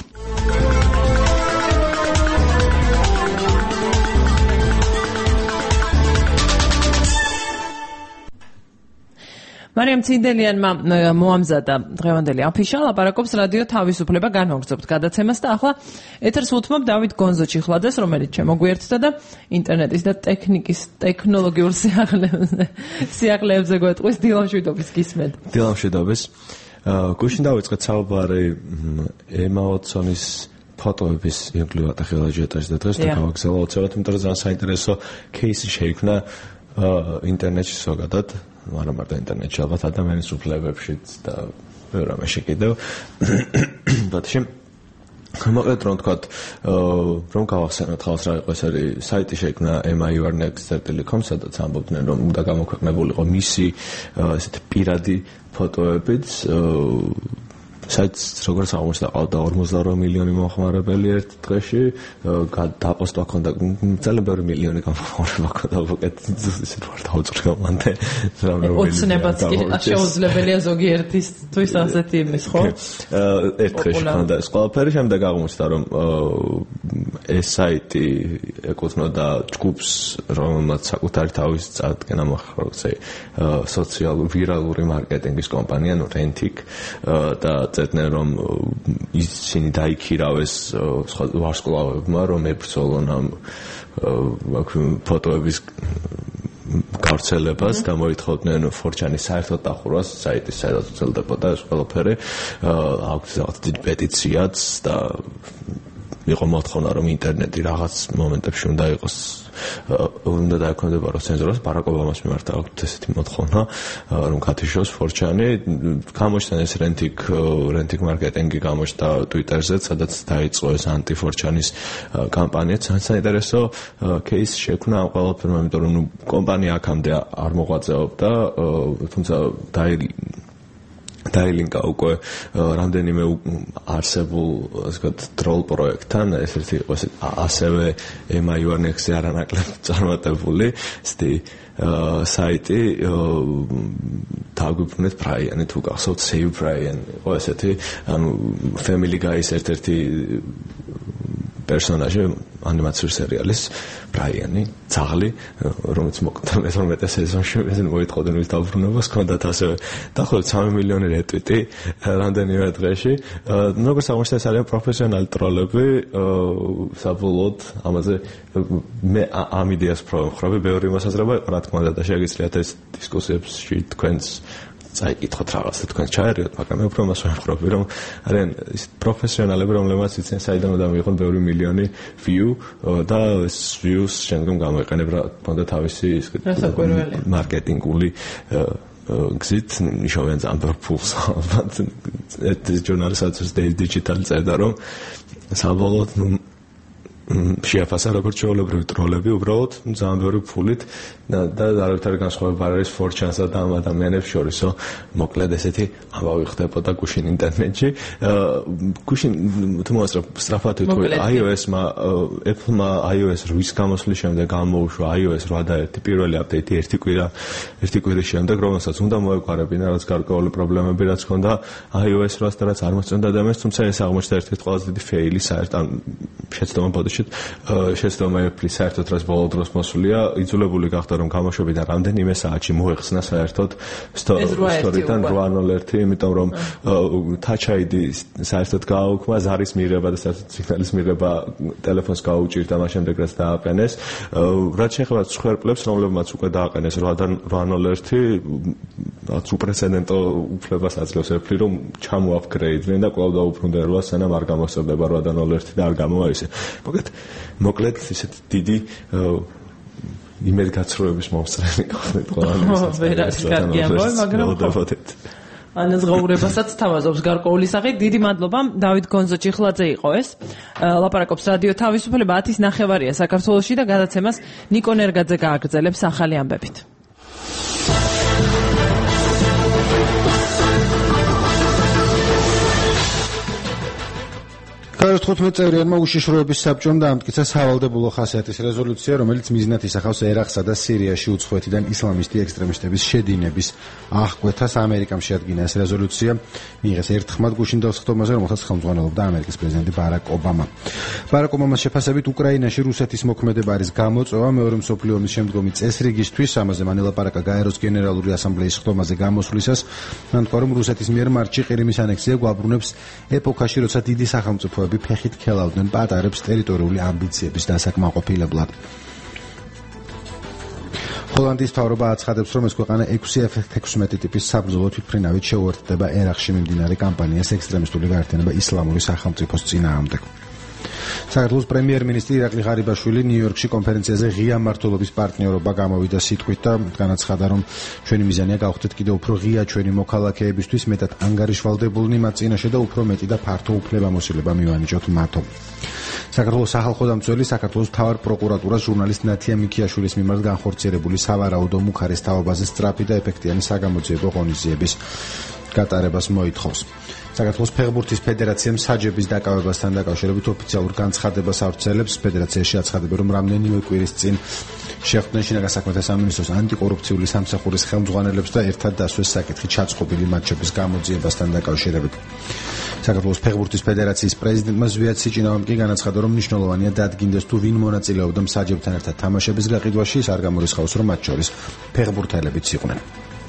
მარიამ ცინდელიანმა მოამზადა დღევანდელი აფიშა, ლაპარაკობს რადიო თავისუფლება განმოგზობთ გადაცემას და ახლა ეთერს უთმობ დავით გონზო-ჩიხლადეს, რომელიც შემოგვიერთდა და ინტერნეტის და ტექნიკის ტექნოლოგიურ სიახლეებზე გვეტყვის. დილამშვიდობის გისმენთ. დილამშვიდობის. გუშინ დავიწყეთ საუბარი ემა ვატსონის ფოტოების ირგვლივ ატახილაჯი ეტაჟდა დღეს და გავაგზავნა უცებად, იმიტომ რომ ძალიან საინტერესო кейსი შეიქმნა ინტერნეტში ზოგადად. არა მარტო ინტერნეტში, ალბათ ადამიანის უფლებებშიც და ბევრ რამეში კიდევ. ბატში მოკლედ რომ ვთქვათ, რომ გავახსენოთ ხალხს რა იყო ეს არის საიტი შეიქმნა ემ აი ю არ ნექსტ წერტილი კომ, სადაც ამბობდნენ რომ უნდა გამოქვეყნებულიყო მისი ესეთი პირადი ფოტოებიც. საიტს როგორც აღმოჩნდა ყავდა ორმოცდაორ მილიონი მომხმარებელი ერთ დღეში, დაპოსტვა ჰქონდა ძალიან ბევრი მილიონი გამომხმარება ჰქონდა, უკეთ ისე ვარ დავწრიო მანდე ოცნებაც კი შეუძლებელია ზოგიერთისთვის ასეთი იმის, ხო? ერთ დღეში ჰქონდა ეს ყველაფერი, შემდეგ აღმოჩნდა რომ ეს საიტი ეკუთვნოდა ჯგუფს, რომელმაც საკუთარი თავის წარდგენა მოახერხა, როგორც სოციალური ვირალური მარკეტინგის კომპანია, ნუ რენტიკ და წერდნენ რომ ისინი დაიქირავეს სხვა ვარსკვლავებმა, რომ ებრძოლონ ამ ფოტოების გავრცელებას და მოითხოვდნენ ფორჩანის საერთოდ დახურვას საიტის, სადაც ვრცელდებოდა ეს ყველაფერი. აქვს რაღაც დიდი პეტიციაც და იყო მოთხოვნა რომ ინტერნეტი რაღაც მომენტებში უნდა იყოს უნდა დაექვემდებაროს ცენზურას. ბარაკ ობამას მიმართ აქვს ესეთი მოთხოვნა რომ გათიშოს ფორჩანი. გამოჩნდა ეს რენტიკ რენტიკ მარკეტინგი გამოჩნდა ტვიტერზე, სადაც დაიწყო ეს ანტი-ფორჩანის კამპანია. ძალიან საინტერესო кейსი შექმნა ამ ყველაფერმა, იმიტომ რომ კომპანია აქამდე არ მოღვაწეობდა, თუმცა დაი დაილინკა უკვე რამდენიმე არსებულ ასე ვთქვათ დროლ პროექტთან, ეს ერთი იყო ასევე ემ აი ю არ ნექსტზე არანაკლებ წარმატებული ესეთი საიტი დაგვიბრუნეთ ბრაიანი, თუ გახსოვთ Save Brian იყო ესეთი, ანუ Family Guy-ის ერთ-ერთი პერსონაჟი ანიმაციური სერიალის ბრაიანი, ძაღლი, რომელიც მოკვდა მეთორმეტე სეზონში, ეს მოითხოვდნენ მის დაბრუნებას, ჰქონდათ ასევე დაახლოებით სამი მილიონი რეტვიტი რამდენიმე დღეში. როგორც აღმოჩნდა, ეს არიან პროფესიონალი ტროლები, საბოლოოდ ამაზე მე ამ იდეას ვხრობ, ბევრი მოსაზრება იყო, რა თქმა უნდა, და შეგიძლიათ ეს დისკუსიებში თქვენს წაიკითხოთ რაღაცა თქვენ ჩაერიოთ, მაგრამ მე უფრო მას ვამხრობი, რომ არიან ის პროფესიონალები, რომლებმაც იციან საიდან უნდა მიიღონ ბევრი მილიონი view და ეს views შემდგომ გამოიყენებ რა თქმა თავისი მარკეტინგული გზით, ნიშნავენ ძალიან ბევრ ფულს. ალბათ ეს ჟურნალისტიც დიჯიტალი წერდა, რომ საბოლოოდ შეაფასა როგორც ჩვეულებრივი ტროლები, უბრალოდ ძალიან ბევრი ფულით და არავითარი განსხვავება არ არის four chan-სა და ამ ადამიანებს შორისო. მოკლედ ესეთი ამბავი ხდებოდა გუშინ ინტერნეტში. გუშინ თუმცა სწრაფად ვიტყვი iOS-მა Apple-მა iOS eight-ის გამოსვლის შემდეგ გამოუშვა iOS eight და one პირველი აპდეიტი ერთი კვირა ერთი კვირის შემდეგ, რომელსაც უნდა მოეგვარებინა, რაც გარკვეული პრობლემები რაც ჰქონდა iOS eight-ს და რაც არ მოსწონდა ადამიანს, თუმცა ეს აღმოჩნდა ერთ-ერთი ყველაზე დიდი ფეილი საერთოდ შეცდომა ბოდიშით შეცდომა Apple-ის საერთოდ რაც ბოლო დროს მოსულია, იძულებული გახდა რომ გამოშვებიდან რამდენიმე საათში მოეხსნა საერთოდ სტორიდან eight one, იმიტომ რომ Touch άი დი საერთოდ გააუქმა, ზარის მიღება და საერთოდ სიგნალის მიღება ტელეფონს გაუჭირდა, მას შემდეგ რაც დააყენეს. რაც შეეხება ცხვერპლებს, რომლებმაც უკვე დააყენეს eight one, რაც უპრეცედენტო უფლებას აძლევს Apple რომ ჩამოაპგრეიდნენ და კვლავ დაუბრუნდნენ რვა სანამ არ გამოსწორდება eight one და არ გამოაისე. მოკლედ, მოკლედ ისეთ დიდი იმედგაცრუების მომსწრენი გახდეთ ყველამის. ვერაში კარგი ამბავი, მაგრამ ანაზღაურებასაც თავაზობს გარკვეული სახით. დიდი მადლობა. დავით გონზო-ჩიხლაძე იყო ეს. ლაპარაკობს რადიო თავისუფლება ათის ნახევარია საქართველოში და გადაცემას ნიკო ნერგაძე გააგრძელებს ახალი ამბებით. თხუთმეტ წევრიანმა უშიშროების საბჭომ დაამტკიცა სავალდებულო ხასიათის რეზოლუცია, რომელიც მიზნად ისახავს ერაყსა და სირიაში უცხოეთიდან ისლამისტი ექსტრემისტების შედინების აღკვეთას. ამერიკამ შეადგინა ეს რეზოლუცია, მიიღეს ერთხმად გუშინ დასხდომაზე, რომელსაც ხელმძღვანელობდა ამერიკის პრეზიდენტი ბარაკ ობამა. ბარაკ ობამას შეფასებით უკრაინაში რუსეთის მოქმედება არის გამოწვევა მეორე მსოფლიო ომის შემდგომი წესრიგისთვის. ამაზე მან ელაპარაკა გაეროს გენერალური ასამბლეის ხდომაზე გამოსვლისას. მან თქვა, რომ რუსეთის მიერ მარტში ყირიმის ანექსია გვაბრუნებს ეპოქაში, როცა დიდი სახელმწიფოები ფეხით ქელავდნენ პატარებს ტერიტორიული ამბიციების დასაკმაყოფილებლად. ჰოლანდიის მთავრობა აცხადებს, რომ ეს ქვეყანა ექვსი ეფ ექვსმეტი ტიპის საბრძოლო თვითმფრინავით შეუერთდება ერაყში მიმდინარე კამპანიას ექსტრემისტული გაერთიანება ისლამური სახელმწიფოს წინააღმდეგ. საქართველოს პრემიერ-მინისტრი ირაკლი ღარიბაშვილი ნიუ-იორკში კონფერენციაზე ღია მმართველობის პარტნიორობა გამოვიდა სიტყვით და განაცხადა, რომ ჩვენი მიზანია გავხდეთ კიდევ უფრო ღია ჩვენი მოქალაქეებისთვის, მეტად ანგარიშვალდებულნი მათ წინაშე და უფრო მეტი და ფართო უფლებამოსილება მივანიჭოთ მათო. საქართველოს სახალხო დამცველი საქართველოს მთავარ პროკურატურას ჟურნალისტ ნათია მიქიაშვილის მიმართ განხორციელებული სავარაუდო მუხარის თაობაზე სწრაფი და ეფექტიანი საგამოძიებო ღონისძიების გატარებას მოითხოვს. საქართველოს ფეხბურთის ფედერაციამ საჯების დაკავებასთან დაკავშირებით ოფიციალურ განცხადებას ავრცელებს. ფედერაციაში აცხადებენ, რომ რამდენიმე კვირის წინ შეხვდნენ შინაგან საქმეთა სამინისტროს ანტიკორუფციული სამსახურის ხელმძღვანელებს და ერთად დასვეს საკითხი ჩაწყობილი მატჩების გამოძიებასთან დაკავშირებით. საქართველოს ფეხბურთის ფედერაციის პრეზიდენტმა ზვიად სიჭინავამ კი განაცხადა, რომ მნიშვნელოვანია დადგინდეს თუ ვინ მონაწილეობდა საჯებთან ერთად თამაშების გაყიდვაში. ის არ გამორიცხავს, რომ მათ შორის ფეხბურთელებიც იყვნენ.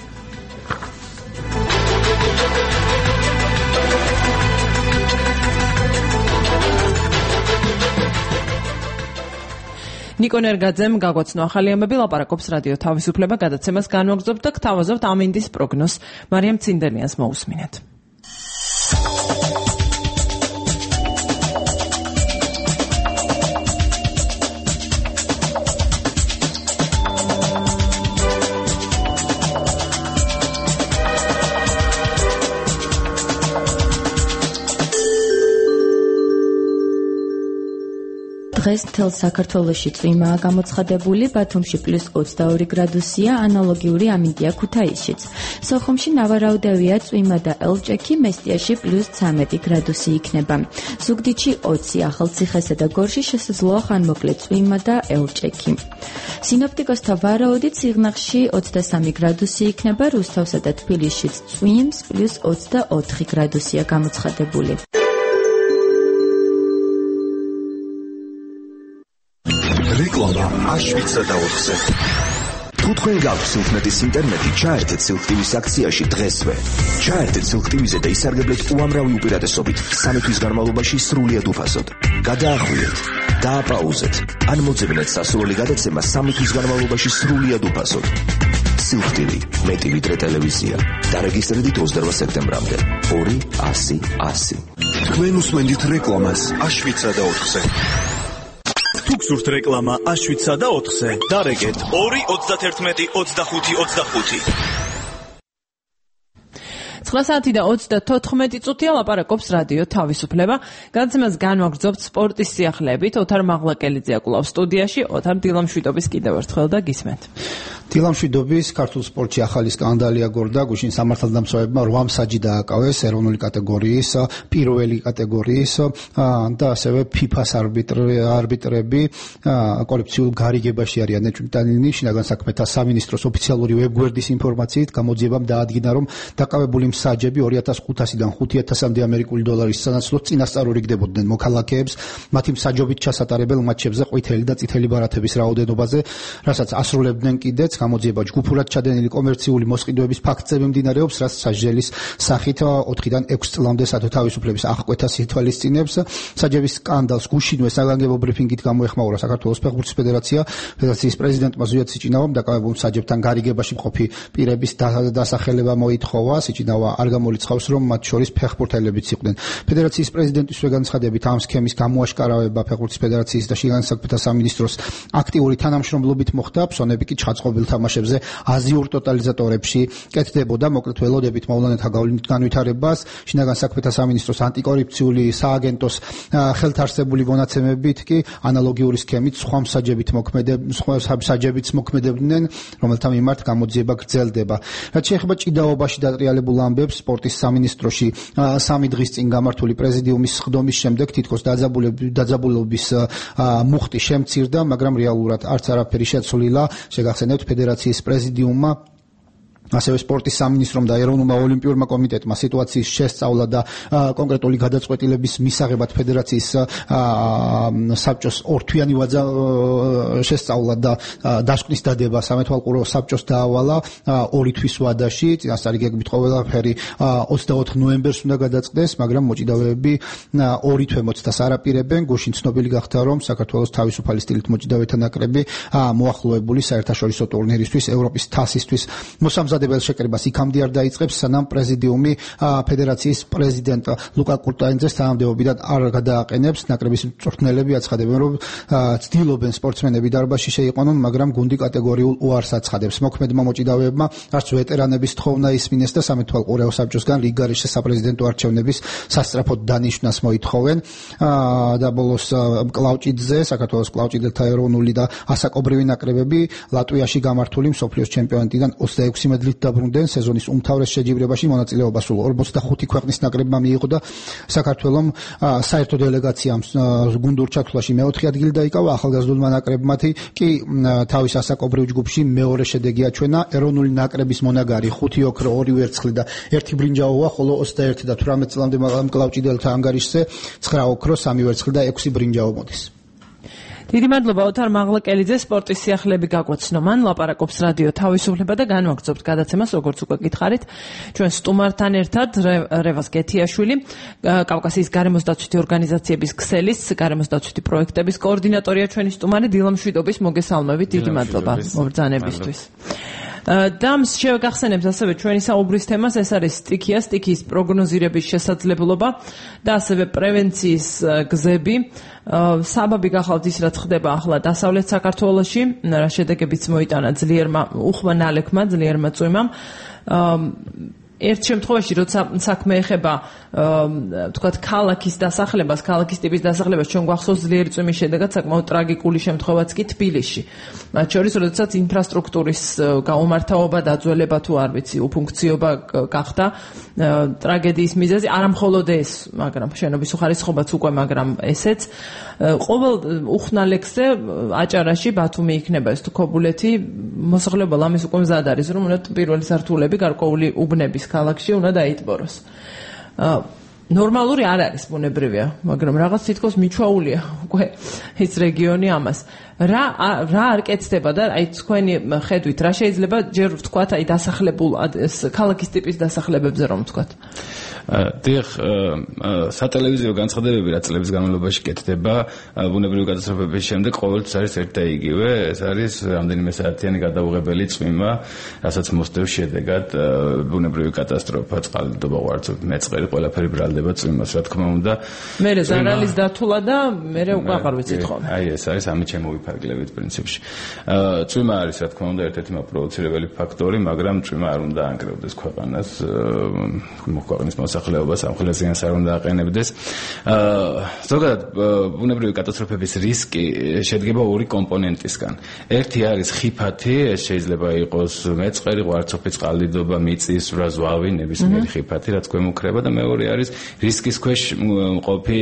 ნიკო ნერგაძემ გაგვაცნო ახალი ამბები, ლაპარაკობს რადიო თავისუფლება გადაცემას განვაგრძობთ და გთავაზობთ ამინდის პროგნოზს. მარიამ ცინდელიანს მოусმინეთ. დღეს მთელ საქართველოში წვიმაა გამოცხადებული, ბათუმში პლუს ოცდაორი გრადუსია, ანალოგიური ამინდია ქუთაისშიც. სოხუმში ნავარაუდევია წვიმა და ელჭექი, მესტიაში პლუს ცამეტი გრადუსი იქნება. ზუგდიდში ოცი, ახალციხესა და გორში შესაძლოა ხანმოკლე წვიმა და ელჭექი. სინოპტიკოსთა ვარაუდით სიღნაღში ოცდასამი გრადუსი იქნება, რუსთავსა და თბილისშიც წვიმს, პლუს ოცდაოთხი გრადუსია გამოცხადებული. რეკლამა აშვიცა და ოთხზე. თუ თქვენ გაქვთ სილხნეთის ინტერნეტი, ჩაერთეთ სილხ ტივის აქციაში დღესვე. ჩაერთეთ სილხ ტივიზე და ისარგებლეთ უამრავი უპირატესობით სამი თვის განმავლობაში სრულიად უფასოდ. გადაახურეთ, დააპაუზეთ, ან მოძებნეთ სასურველი გადაცემა სამი თვის განმავლობაში სრულიად უფასოდ. სილხ ტივი, მეტი ვიდრე ტელევიზია. დარეგისტრირდით ოცდარვა სექტემბრამდე. ორი ასი ასი. თქვენ უსმენთ რეკლამას აშვიცა და ოთხზე. თუ გსურთ რეკლამა აშვიცა და ოთხზე, დარეგეთ ორი ოცდათერთმეტი ოცდახუთი ოცდახუთი. ცხრა საათი და ოცდათოთხმეტი წუთია ლაპარაკობს რადიო თავისუფლება. განაცემას განვაგრძობთ სპორტის სიახლეებით. ოთარ მაღლაკელიძე აკვლავ სტუდიაში, ოთარ დილამშვიდობის კიდევ ერთხელ და გისმენთ. დილამშვიდობის ქართულ სპორტში ახალი სკანდალი აგორდა. გუშინ სამართალდამცავებმა რვა მსაჯი დააკავეს ეროვნული კატეგორიის, პირველი კატეგორიის და ასევე ფიფას არბიტრები კორუფციულ გარიგებაში არიან ეჭვმიტანილი. შინაგან საქმეთა სამინისტროს ოფიციალური ვებგვერდის ინფორმაციით გამოძიებამ დაადგინა, რომ დაკავებული მსაჯები ორი ათას ხუთასიდან ხუთი ათასამდე ამერიკული დოლარის სანაცვლოდ წინასწარ ურიგდებოდნენ მოქალაქეებს მათი მსაჯობით ჩასატარებელ მატჩებზე ყვითელი და წითელი ბარათების რაოდენობაზე, რასაც ასრულებდნენ კიდეც. გამოძიება ჯგუფურად ჩადენილი კომერციული მოსყიდვების ფაქტზე მიმდინარეობს, რაც სასჯელის სახით ოთხიდან ექვს წლამდე სათავისუფლების აღკვეთას ითვალისწინებს. საჯების სკანდალს გუშინვე საგანგებო ბრიფინგით გამოეხმაურა საქართველოს ფეხბურთის ფედერაცია. ფედერაციის პრეზიდენტმა ზვიად სიჭინავამ დაკავებულ მსაჯებთან გარიგებაში მყოფი პირების დასახელება მოითხოვა. სიჭინავა არ გამორიცხავს, რომ მათ შორის ფეხბურთელებიც იყვნენ. ფედერაციის პრეზიდენტის განცხადებით ამ სქემის გამოაშკარავება ფეხბურთის ფედერაციის და შინაგან საქმეთა სამინისტროს აქტიური თანამშრომლობით მოხდა. ფსონები კი ჩაწყობილ თამაშებზე აზიურ ტოტალიზატორებში კეთდებოდა. მოკლედ ველოდებით მოვლენათა განვითარებას. შინაგან საქმეთა სამინისტროს ანტიკორუფციული სააგენტოს ხელთარსებული მონაცემებით კი ანალოგიური სქემით სხვა მსაჯებით მოქმედებდნენ, სხვა მსაჯებიც მოქმედებდნენ, რომელთა მიმართ გამოძიება გრძელდება. რაც შეეხება ჭიდაობაში დატრიალებულ ამბებს, სპორტის სამინისტროში სამი დღის წინ გამართული პრეზიდიუმის სხდომის შემდეგ თითქოს დაძაბულობის მუხტი შემცირდა, მაგრამ რეალურად არც არაფერი შეცვლილა. შეგახსენებთ, ფედერაციის პრეზიდიუმმა ასევე სპორტის სამინისტრომ და ეროვნულმა ოლიმპიურმა კომიტეტმა სიტუაციის შესწავლა და კონკრეტული გადაწყვეტილების მისაღებად ფედერაციის საბჭოს ორთვიანი ვაძა შესწავლა და დასკვნის დადება სამეთვალყურო საბჭოს დაავალა ორი თვის ვადაში. წინასწარი გეგმით ყოველაფერი ოცდაოთხ ნოემბერს უნდა გადაწყდეს, მაგრამ მოჭიდავეები ორი თვე მოწდას არაპირებენ. გუშინ ცნობილი გახდა, რომ საქართველოს თავისუფალი სტილით მოჭიდავეთა ნაკრები მოახლოებული საერთაშორისო ტურნირისთვის, ევროპის თასისთვის მოსამზადებლად შეკრებას იქამდე არ დაიწყებს, სანამ პრეზიდიუმი ფედერაციის პრეზიდენტ ლუკა კურტაინძეს თანამდებობიდან არ გადააყენებს. ნაკრების მწვრთნელები აცხადებენ, რომ ცდილობენ სპორტსმენები დარბაზში შეიყვანონ, მაგრამ გუნდი კატეგორიულ უარს აცხადებს. მოქმედმა მოჭიდავეებმა არც ვეტერანების თხოვნა ისმინეს და სამეთვალყურეო საბჭოსგან რიგგარეშე საპრეზიდენტო არჩევნების სასწრაფოდ დანიშვნას მოითხოვენ. და ბოლოს კლავჭიძე, საქართველოს კლავჭიდელთა ეროვნული და ასაკობრივი ნაკრებები ლატვიაში გამართული მსოფლიოს ჩემპიონატიდან ოცდაექვსი მედლით დაბრუნდნენ. სეზონის უმთავრეს შეჯიბრებაში მონაწილეობა სულ ორმოცდახუთი ქვეყნის ნაკრებმა მიიღო და საქართველოს საერთო დელეგაციამ გუნდურ ჩათვლაში მეოთხე ადგილი დაიკავა. ახალგაზრდულმა ნაკრებმათი კი თავის ასაკობრივ ჯგუფში მეორე შედეგი აჩვენა. ეროვნული ნაკრების მონაგარი ხუთი ოქრო, ორი ვერცხლი და ერთი ბრინჯაოა, ხოლო ოცდაერთი და თვრამეტ წლამდე კლავჭიდელთა ანგარიშზე ცხრა ოქრო, სამი ვერცხლი და ექვსი ბრინჯაო მოდის. დიდი მადლობა ოთარ მაღლაკელიძე, სპორტის სიახლეები გაგვაცნო მან, ლაპარაკობს რადიო თავისუფლება და განვაგრძობთ გადაცემას, როგორც უკვე გითხარით, ჩვენ სტუმართან ერთად რევაზ გეთიაშვილი, კავკასიის გარემოსდაცვითი ორგანიზაციების ქსელის, გარემოსდაცვითი პროექტების კოორდინატორია ჩვენი სტუმარი. დილამშვიდობის, მოგესალმებით, დიდი მადლობა მობრძანებისთვის. და შევგახსენებთ ასევე ჩვენი საუბრის თემას, ეს არის სტიქია, სტიქიის პროგნოზირების შესაძლებლობა და ასევე პრევენციის გზები. საბაბი გახავთ ის, რაც ხდება ახლა დასავლეთ საქართველოში, რა შედეგებიც მოიტანა ძლიერმა უხვმა ნალექმა, ძლიერმა წვიმამ. ერთ შემთხვევაში, როცა საქმე ეხება თქვათ ქალაქის დასახლებას, ქალაქის ტიპის დასახლებას, ჩვენ გვახსოვს ძლიერი წვიმის შედეგად საკმაოდ ტრაგიკული შემთხვევაც კი თბილისში. მათ შორის, როდესაც ინფრასტრუქტურის გაუმართავობა, დაძველება თუ არ ვიცი, უფუნქციობა გახდა ტრაგედიის მიზეზი, არა მხოლოდ ეს, მაგრამ შენობის უხარისხობაც უკვე, მაგრამ ესეც. ყოველ უხნალექსზე აჭარაში, ბათუმი იქნება ეს თუ ქობულეთი, მოსახლეობა ლამის უკვე მზად არის, რომ უნდა პირველი სართულები გარკვეული უბნების ქალაქში უნდა დაიტბოროს. ნორმალური არ არის, ბუნებრივია, მაგრამ რაღაც თითქოს მიჩვაულია უკვე ის რეგიონი ამას. რა რა არ კეთდება და აი თქვენი ხედვით რა შეიძლება ჯერ ვთქვათ აი დასახლებულ ქალაქის ტიპის დასახლებებზე რომ ვთქვათ. დიახ, სატელევიზიო განცხადებები რა წლების განმავლობაში კეთდება ბუნებრივი კატასტროფების შემდეგ ყოველთვის არის ერთ და იგივე, ეს არის რამდენიმე საათიანი გადაუღებელი წვიმა, რასაც მოსდევს შედეგად ბუნებრივი კატასტროფა, წყალდიდობა, ვარცობ, მეწყერი, ყველაფერი ბრალდება წვიმას, რა თქმა უნდა. მერე ზარალის დათულა და მერე უკვე აღარ ვიცით ხოლმე. აი ეს არის ამით შემოვიფარგლებ. განხარგლებით პრინციპში. წვიმა არის რა თქმა უნდა ერთ-ერთი მაპროვოცირებელი ფაქტორი, მაგრამ წვიმა არ უნდა ანგრევდეს ქვეყანას, ქვეყნის მოსახლეობას, ამ ხელს ზიანს არ უნდა აყენებდეს. ზოგადად ბუნებრივი კატასტროფების რისკი შედგება ორი კომპონენტისგან. ერთი არის ხიფათი, ეს შეიძლება იყოს მეწყერი, ღვარცოფი, წყალდიდობა, მიწის სვრა, ზვავი, ნებისმიერი ხიფათი, რაც გვემუქრება და მეორე არის რისკის ქვეშ მყოფი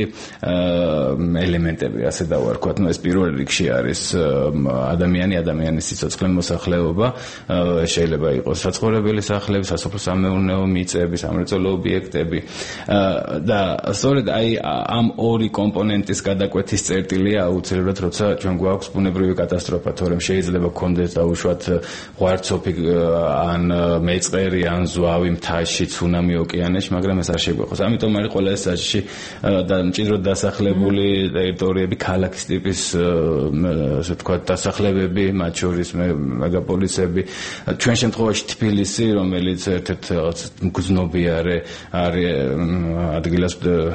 ელემენტები, ასე დავარქვათ. ნუ ეს პირველ რიგში არის ადამიანი, ადამიანის სიცოცხლე, მოსახლეობა, შეიძლება იყოს საცხოვრებელი სახლები, სასოფლო-სამეურნეო მიწები, სამრეწველო ობიექტები და სწორედ აი ამ ორი კომპონენტის გადაკვეთის წერტილია აუცილებლად, როცა ჩვენ გვაქვს ბუნებრივი კატასტროფა, თორემ შეიძლება გქონდეს დაუშვათ ღვარცოფი ან მეწყერი ან ზვავი მთაში, ცუნამი ოკეანეში, მაგრამ ეს არ შეგვეხოს. ამიტომ არის ყველა ეს საჭიში და მჭიდროდ დასახლებული ტერიტორიები, ქალაქის ტიპის ასე ვთქვათ დასახლებები, მათ შორის მეგაპოლისები. ჩვენ შემთხვევაში თბილისი, რომელიც ერთ-ერთ რაღაც მგრძნობიარე არის ადგილას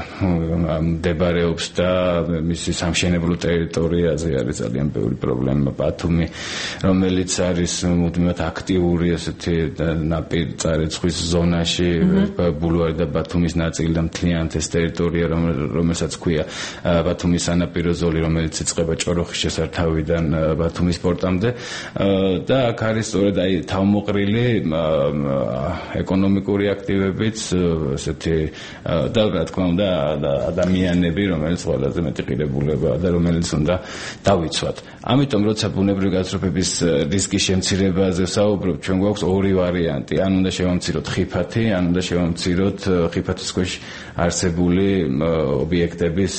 მდებარეობს და მისი სამშენებლო ტერიტორიაზე არის ძალიან ბევრი პრობლემა. ბათუმი, რომელიც არის მუდმივად აქტიური ესეთი ნაპირწარე ზღვის ზონაში, ბულვარი და ბათუმის ნაწილი და მთლიანად ეს ტერიტორია, რომელსაც ქვია ბათუმის სანაპირო ზოლი, რომელიც იწყება ჭოროხის შესართავიდან ბათუმის პორტამდე და აქ არის სწორედ აი თავმოყრილი ეკონომიკური აქტივებიც, ესეთი და რა თქმა უნდა ადამიანები, რომელიც ყველაზე მეტი ღირებულებაა და რომელიც უნდა დავიცვათ. ამიტომ როცა ბუნებრივი კატასტროფების რისკის შემცირებაზე საუბრობ, ჩვენ გვაქვს ორი ვარიანტი. ან უნდა შევამციროთ ხიფათი, ან უნდა შევამციროთ ხიფათის ქვეშ არსებული ობიექტების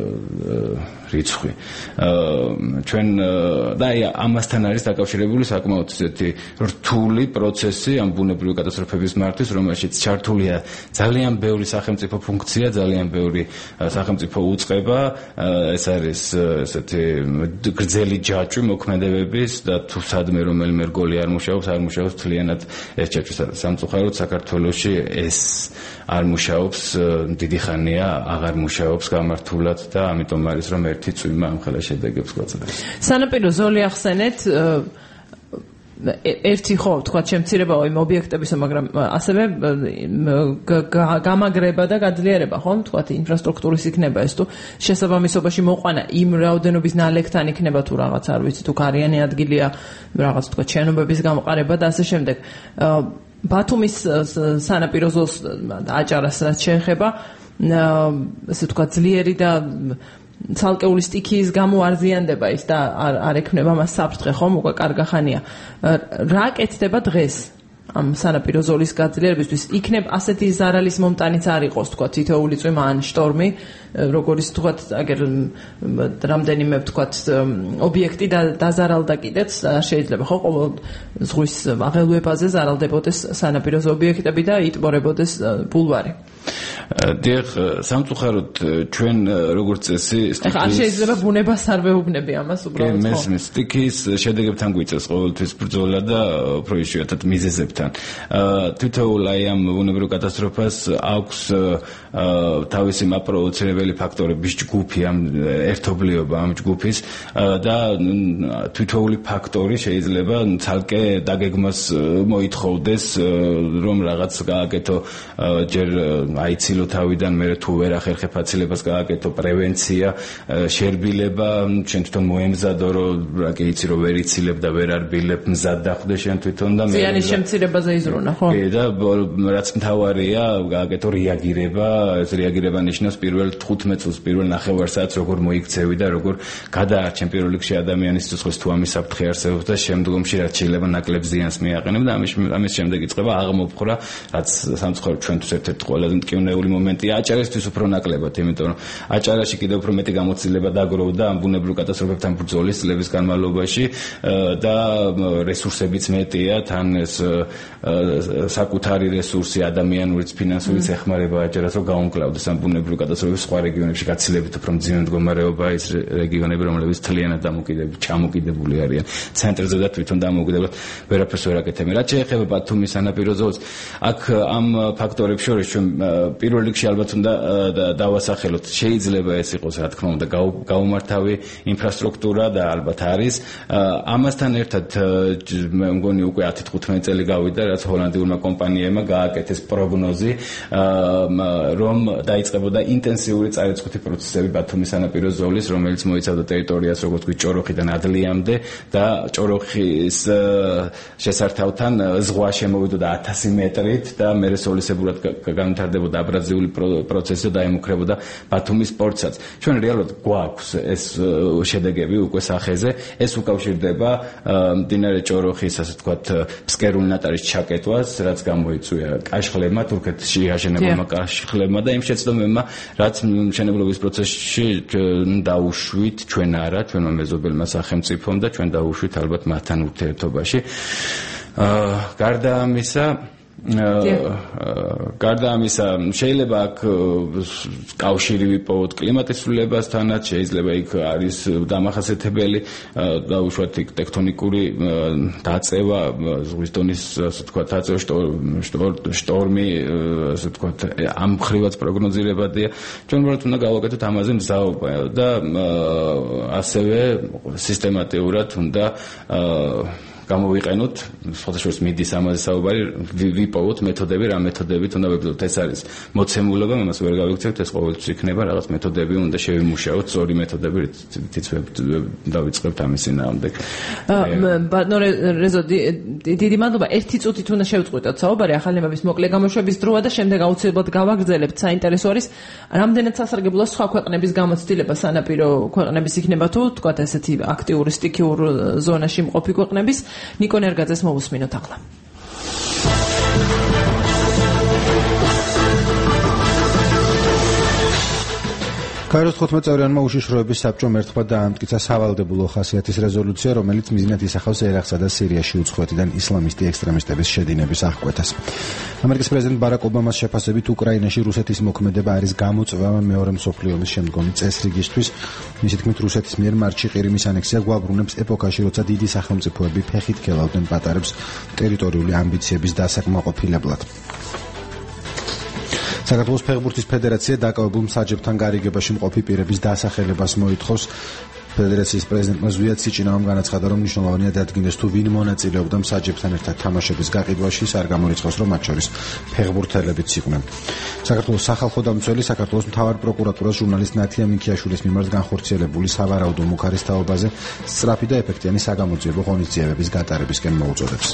რიცხვი. ჩვენ და აი ამასთან არის დაკავშირებული საკმაოდ ესეთი რთული პროცესი ამ ბუნებრივი კატასტროფების მართვის, რომელშიც ჩართულია ძალიან ბევრი სახელმწიფო ფუნქცია, ძალიან ბევრი სახელმწიფო უწყება, ეს არის ესეთი გრძელი ჯაჭვი მოქმედებების და თუ სადმე რომელიმე რგოლი არ მუშაობს, არ მუშაობს მთლიანად ეს ჯაჭვი. სამწუხაროდ საქართველოში ეს არ მუშაობს, დიდი ხანია აღარ მუშაობს გამართულად და ამიტომ არის რომ ერთი წვიმა ამ ხელა შედეგებს გვაწევს. სანაპირო ზოლი ახსენეთ, ერთი ხო თქვა შემცირებაა იმ ობიექტებისა, მაგრამ ასევე გამაგრება და გაძლიერება ხო თქვა ინფრასტრუქტურის იქნება ეს თუ შესაბამისობაში მოყვანა იმ რაოდენობის ნალექთან იქნება თუ რაღაც არ ვიცი თუ კარიანი ადგილია რაღაც თქვა შენობების გამყარება და ასე შემდეგ. ბათუმის სანაპირო ზოლს აჭარას რაც შეეხება, ასე თქვა ძლიერი და ცალკეული სტიქიის გამო არ ზიანდება ის და არ არ ექნება მას საფრთხე ხომ უკვე კარგა ხანია. რა კეთდება დღეს ამ სანაპირო ზოლის გაძლიერებისთვის? იქნებ ასეთი ზარალის მომტანიც არ იყოს თქვა თითოეული წვიმა ან შტორმი, როგორც თქვა აგერ რამდენიმე თქვა ობიექტი დაზარალდა კიდეც შეიძლება ხო ყოველ ზღვის აღელვებაზე ზარალდებოდეს სანაპირო ობიექტები და იტბორებოდეს ბულვარი. დიახ, სამწუხაროდ ჩვენ როგორც წესი სტიქის არ შეიძლება ბუნებას არ ვეუბნები ამას უბრალოდ ხო? მესმის სტიქის შედეგებთან გვიწევს ყოველთვის ბრძოლა და უფრო იშვიათად მიზეზებთან. თითოეულ აი ამ ბუნებრივ კატასტროფას აქვს თავისი მაპროვოცირებელი ფაქტორების ჯგუფი, ამ ერთობლიობა ამ ჯგუფის და თითოეული ფაქტორი შეიძლება ცალკე დაგეგმას მოითხოვდეს, რომ რაღაც გააკეთო ჯერ აიცილო თავიდან, მე თუ ვერ ახერხებ აცილებას გააკეთო პრევენცია, შერბილება, შენ თვითონ მოემზადო, რომ რაკი იცი რომ ვერ იცილებ და ვერ არბილებ, მზად დახვდე შენ თვითონ და მე ზიანის შემცირებაზე იზრუნა, ხო? კი და რაც მთავარია, გააკეთო რეაგირება, ეს რეაგირება ნიშნავს პირველ თხუთმეტ წუთს, პირველ ნახევარ საათს როგორ მოიქცევი და როგორ გადაარჩენ პირველ რიგში ადამიანის სიცოცხლეს თუ ამის საფრთხე არსებობს და შემდგომში რაც შეიძლება ნაკლებ ზიანს მიაყენებ და ამის ამის შემდეგ იწყება აღმოფხრა, რაც სამწუხაროდ ჩვენთვის ერთ-ერთი ყველაზე მტკივნეული მომენტია. აჭარისთვის უფრო ნაკლებად, იმიტომ რომ აჭარაში კიდევ უფრო მეტი გამოცდილება დაგროვდა ამ ბუნებრივ კატასტროფებთან ბრძოლის წლების განმავლობაში და რესურსებიც მეტია, თან ეს საკუთარი რესურსი, ადამიანურიც, ფინანსურიც ეხმარება აჭერას, რომ გაუმკლავდეს ამ ბუნებრივი კატასტროფების სხვა რეგიონებში გაცილებით უფრო მძიმე მდგომარეობა, ის რეგიონები, რომლებიც თლიანად დამოკიდებული, ჩამოკიდებული არიან ცენტრზე და თვითონ დამოუკიდებლად ვერაფერს ვერ აკეთებენ. რაც შეეხება ბათუმის სანაპირო ზოლს, აქ ამ ფაქტორებს შორის ჩვენ პირველ რიგში ალბათ უნდა დავასახელოთ, შეიძლება ეს იყოს, რა თქმა უნდა, გაუმართავი ინფრასტრუქტურა და ალბათ არის. ამასთან ერთად მე მგონი უკვე ათი თხუთმეტი წელი გავიდა, რაც ჰოლანდიურმა კომპანიებმა გააკეთეს პროგნოზი, რომ დაიწყებოდა ინტენსიური წარიცხვითი პროცესები ბათუმის სანაპირო ზოლის, რომელიც მოიცავდა ტერიტორიას, როგორც ვთქვი, ჭოროხიდან ადლიამდე და ჭოროხის შესართავთან ზღვა შემოვიდოდა ათასი მეტრით და მერე სოლისებურად განვითარდებოდა აბრაზიული პროცესი და დაემუქრებოდა ბათუმის პორტსაც. ჩვენ რეალურად გვაქვს ეს შედეგები უკვე სახეზე, ეს უკავშირდება მდინარე ჭოროხის, ასე ვთქვათ, ფსკერული ნატარის ჩაკეტვას, რაც გამოიწვია კაშხლებმა, თურქეთში აშენებულმა კაშხლებმა და იმ შეცდომებმა, რაც მშენებლობის პროცესში დაუშვით ჩვენ არა, ჩვენმა მეზობელმა სახელმწიფომ და ჩვენ დაუშვით ალბათ მათთან ურთიერთობაში. გარდა ამისა გარდა ამისა შეიძლება აქ კავშირი ვიპოვოთ კლიმატის ცვლილებასთანაც, შეიძლება იქ არის დამახასიათებელი დაუშვათ იქ ტექტონიკური დაწევა, ზღვის დონის, ასე ვთქვათ, დაწევა, შტორმი, ასე ვთქვათ, ამ მხრივაც პროგნოზირებადია. ჩვენ უბრალოდ უნდა გავაკეთოთ ამაზე მზაობა და ასევე სისტემატიურად უნდა გამოვიყენოთ, სხვადასხვა მიდის ამაზე საუბარი, ვიპოვოთ მეთოდები, რა მეთოდებით უნდა ვებრძოლოთ. ეს არის მოცემულობა, ამას ვერ გავიქცევთ, ეს ყოველთვის იქნება, რაღაც მეთოდები უნდა შევიმუშაოთ, სწორი მეთოდები, რითიც დავიწყებთ ამის წინააღმდეგ. ბატონო რეზო, დიდი მადლობა. ერთი წუთით უნდა შევწყვიტოთ საუბარი, ახალიმების მოკლე გამოშვების დროა და შემდეგ აუცილებლად გავაგრძელებთ. საინტერესო არის, რამდენად სასარგებლოა სხვა ქვეყნების გამოცდილება, სანაპირო ქვეყნების იქნება თუ, თქვათ, ესეთი აქტიური სტიქიურ ზონაში მყოფი ქვეყნების. ნიკო ნერგაძეს მოვუსმინოთ ახლა. გაეროს თხუთმეტ წევრიანმა უშიშროების საბჭომ ერთხმად დაამტკიცა სავალდებულო ხასიათის რეზოლუცია, რომელიც მიზნად ისახავს ერაყსა და სირიაში უცხოეთიდან ისლამისტი ექსტრემისტების შედინების აღკვეთას. ამერიკის პრეზიდენტ ბარაკ ობამას შეფასებით უკრაინაში რუსეთის მოქმედება არის გამოწვევა მეორე მსოფლიო ომის შემდგომი წესრიგისთვის. მისი თქმით, რუსეთის მიერ მარტში ყირიმის ანექსია გვაბრუნებს ეპოქაში, როცა დიდი სახელმწიფოები ფეხით ქელავდნენ პატარებს ტერიტორიული ამბიციების დასაკმაყოფილებლად. საქართველოს ფეხბურთის ფედერაცია დაკავებულ მსაჯებთან გარიგებაში მყოფი პირების დასახელებას მოითხოვს. ფედერაციის პრეზიდენტმა ზვიად სიჭინავამ განაცხადა, რომ მნიშვნელოვანია დადგინდეს თუ ვინ მონაწილეობდა მსაჯებთან ერთად თამაშების გაყიდვაში, არ გამორიცხავს, რომ მათ შორის ფეხბურთელებიც იყვნენ. საქართველოს სახალხო დამცველი საქართველოს მთავარ პროკურატურას ჟურნალისტ ნათია მიქიაშვილის მიმართ განხორციელებული სავარაუდო მუქარის თაობაზე სწრაფი და ეფექტიანი საგამოძიებო ღონისძიებების გატარებისკენ მოუწოდებს.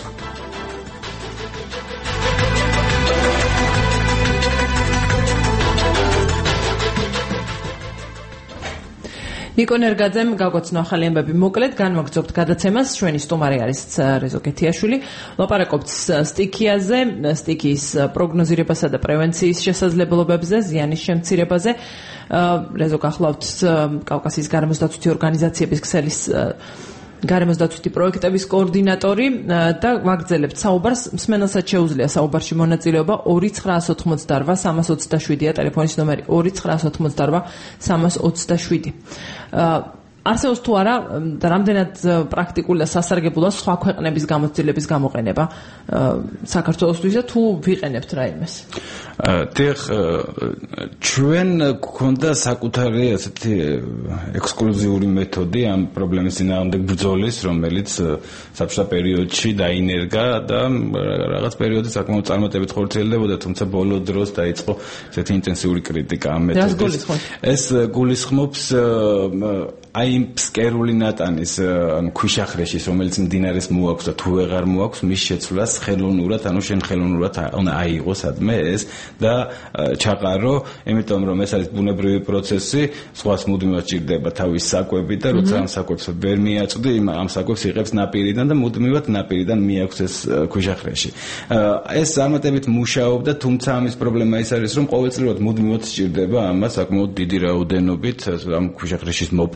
ნიკო ნერგაძემ გავგოცნო ახალი ამბები. მოკლედ განვაგრძობთ გადაცემას. ჩვენი სტუმარი არის რეზო კეთიაშვილი. ლაპარაკობთ სტიქიაზე, სტიქიის პროგნოზირებასა და პრევენციის შესაძლებლობებზე, ზიანის შემცირებაზე. რეზო გახლავთ კავკასიის გარემოსდაცვითი ორგანიზაციების ქსელის გარემოსდაცვითი პროექტების კოორდინატორი და ვაგრძელებთ საუბარს. მსმენელსაც შეუძლია საუბარში მონაწილეობა ორი ცხრაას ოთხმოცდარვა სამას ოცდაშვიდია ტელეფონის ნომერი ორი ცხრაას ოთხმოცდარვა სამას ოცდაშვიდი. არსებობს თუ არა და რამდენად პრაქტიკული და სასარგებლოა სხვა ქვეყნების გამოცდილების გამოყენება საქართველოსთვის და თუ ვიყენებთ რაიმეს? დიახ, ჩვენ გვქონდა საკუთარი ასეთი ექსკლუზიური მეთოდი ამ პრობლემის წინააღმდეგ ბრძოლის, რომელიც საბჭოთა პერიოდში დაინერგა და რაღაც პერიოდი საკმაოდ წარმატებით ხორციელდებოდა, თუმცა ბოლო დროს დაიწყო ესეთი ინტენსიური კრიტიკა ამ მეთოდის. ეს გულისხმობს აი იმ ფსკერული ნატანის ქვიშახრეშის, რომელიც მდინარეს მოაქვს და თუ ვეღარ მოაქვს, მის შეცვლას ხელოვნურად, ანუ შენ ხელოვნურად უნდა აიღო სადმე ეს და ჩაყარო, იმიტომ რომ ეს არის ბუნებრივი პროცესი, სხვას მუდმივად ჭირდება თავის საკვები და როცა ამ საკვებს ვერ მიაწვდი, ამ საკვებს იღებს ნაპირიდან და მუდმივად ნაპირიდან მიაქვს ეს ქვიშახრეში. ეს წარმატებით მუშაობდა, თუმცა ამის პრობლემა ის არის, რომ ყოველწლიურად მუდმივად სჭირდება ამას საკმაოდ დიდი რაოდენობით ამ ქვიშახრეშის მოპოვება,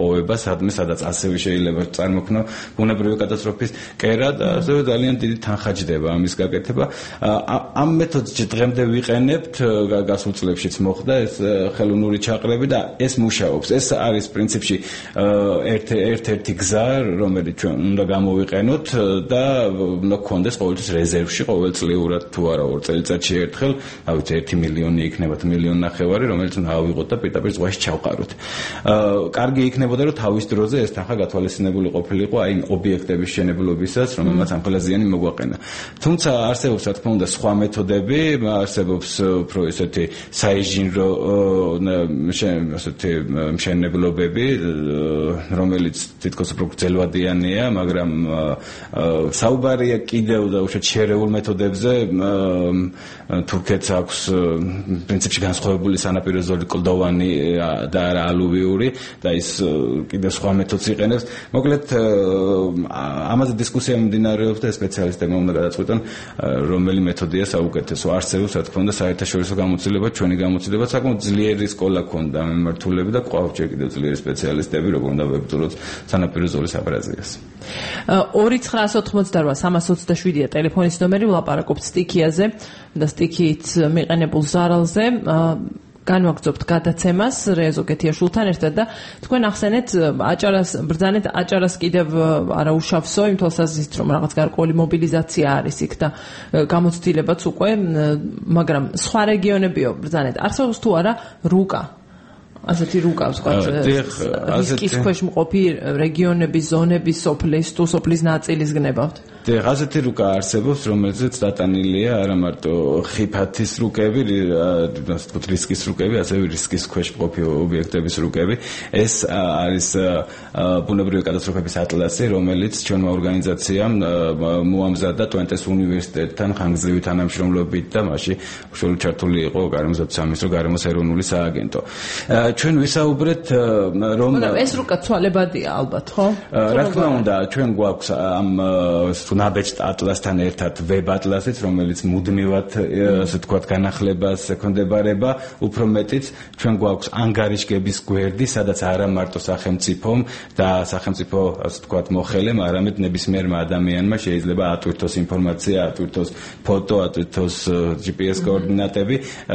სადმე, სადაც ასევე შეიძლება წარმოქმნო ბუნებრივი კატასტროფის კერა და ასევე ძალიან დიდი თანხაჯდება ამის გაკეთება. ამ მეთოდს დღემდე ვიყენებთ, გასულ წლებშიც მოხდა ეს ხელოვნური ჩაყრები და ეს მუშაობს. ეს არის პრინციპში ერთ-ერთი გზა, რომელიც ჩვენ უნდა გამოვიყენოთ და უნდა გქონდეს ყოველთვის რეზერვში, ყოველწლიურად თუ არა ორ წელიწადში ერთხელ, ავით ერთი მილიონი იქნება თუ მილიონი ნახევარი, რომელიც უნდა ავიღოთ და პირდაპირ ზღვაში ჩავყაროთ. კარგი იქნებოდა, რომ თავის დროზე ეს თანხა გათვალისწინებული ყოფილიყო აი ობიექტების მშენებლობისას, რომელმაც ამ ყველა ზიანი მოგვაყენა. თუმცა არსებობს რა თქმა უნდა სხვა მეთოდები, არსებობს უფრო ესეთი საინჟინრო ესეთი მშენებლობები, რომელიც თითქოს უფრო გრძელვადიანია, მაგრამ საუბარია კიდევ და უშუალოდ შერეულ მეთოდებზე. თურქეთს აქვს პრინციპში განსხვავებული სანაპირო ზოლი კლდოვანი და არა ალუვიური და ის კიდევ სხვა მეთოდს იყენებს. მოკლედ ამაზე დისკუსია მიმდინარეობს და სპეციალისტებმა უნდა გადაწყვეტონ რომელი მეთოდია საუკეთესო. არსებობს რა თქმა უნდა საერთაშორისო გამოცდილება, ჩვენი გამოცდილება საკმაოდ ძლიერი სკოლა ქონდა მემართულები და ყავს ჯერ კიდევ ძლიერი სპეციალისტები, როგორ უნდა ვებრძოლოთ სანაპირო ზოლის აბრაზიას. ორი ცხრაასი ოთხმოცდაოთხ სამას ოცდაშვიდია ტელეფონის ნომერი, ვლაპარაკობთ სტიქიაზე და სტიქიით მიყენებულ ზარალზე. განვაგრძობთ გადაცემას რეზო კეთიაშვილთან ერთად და თქვენ ახსენეთ აჭარას ბრძანეთ აჭარას კიდევ არა უშავსო იმ თვალსაზრისით რომ რაღაც გარკვეული მობილიზაცია არის იქ და გამოცდილებაც უკვე, მაგრამ სხვა რეგიონებიო ბრძანეთ არსებობს თუ არა რუკა ასეთი რუკა ვთქვათ რისკის ქვეშ მყოფი რეგიონების ზონების სოფლის თუ სოფლის ნაწილის გნებავთ. ასეთი რუკა არსებობს, რომელზეც დატანილია არა მარტო ხიფათის რუკები, ასე ვთქვათ, რისკის რუკები, ასევე რისკის ქვეშ მყოფი ობიექტების რუკები. ეს არის ბუნებრივი კატასტროფების ატლასი, რომელიც ჩვენმა ორგანიზაციამ მოამზადა ტვენტეს უნივერსიტეტთან ხანგრძლივი თანამშრომლობით და მასში უშუალოდ ჩართული იყო გარემოსდაცვის სამინისტრო გარემოს ეროვნული სააგენტო. ჩვენ ვისაუბრეთ რომ ეს რუკა ცვალებადია ალბათ, ხო? რა თქმა უნდა, ჩვენ გვაქვს ამ ნაბეჭდ ატლასთან ერთად ვებ ატლასიც, რომელიც მუდმივად ასე ვთქვათ განახლებას ექვემდებარება, უფრო მეტიც ჩვენ გვაქვს ანგარიშგების გვერდი, სადაც არა მარტო სახელმწიფომ და სახელმწიფო ასე ვთქვათ მოხელემ, არამედ ნებისმიერმა ადამიანმა შეიძლება ატვირთოს ინფორმაცია, ატვირთოს ფოტო, ატვირთოს ჯი პი ეს კოორდინატები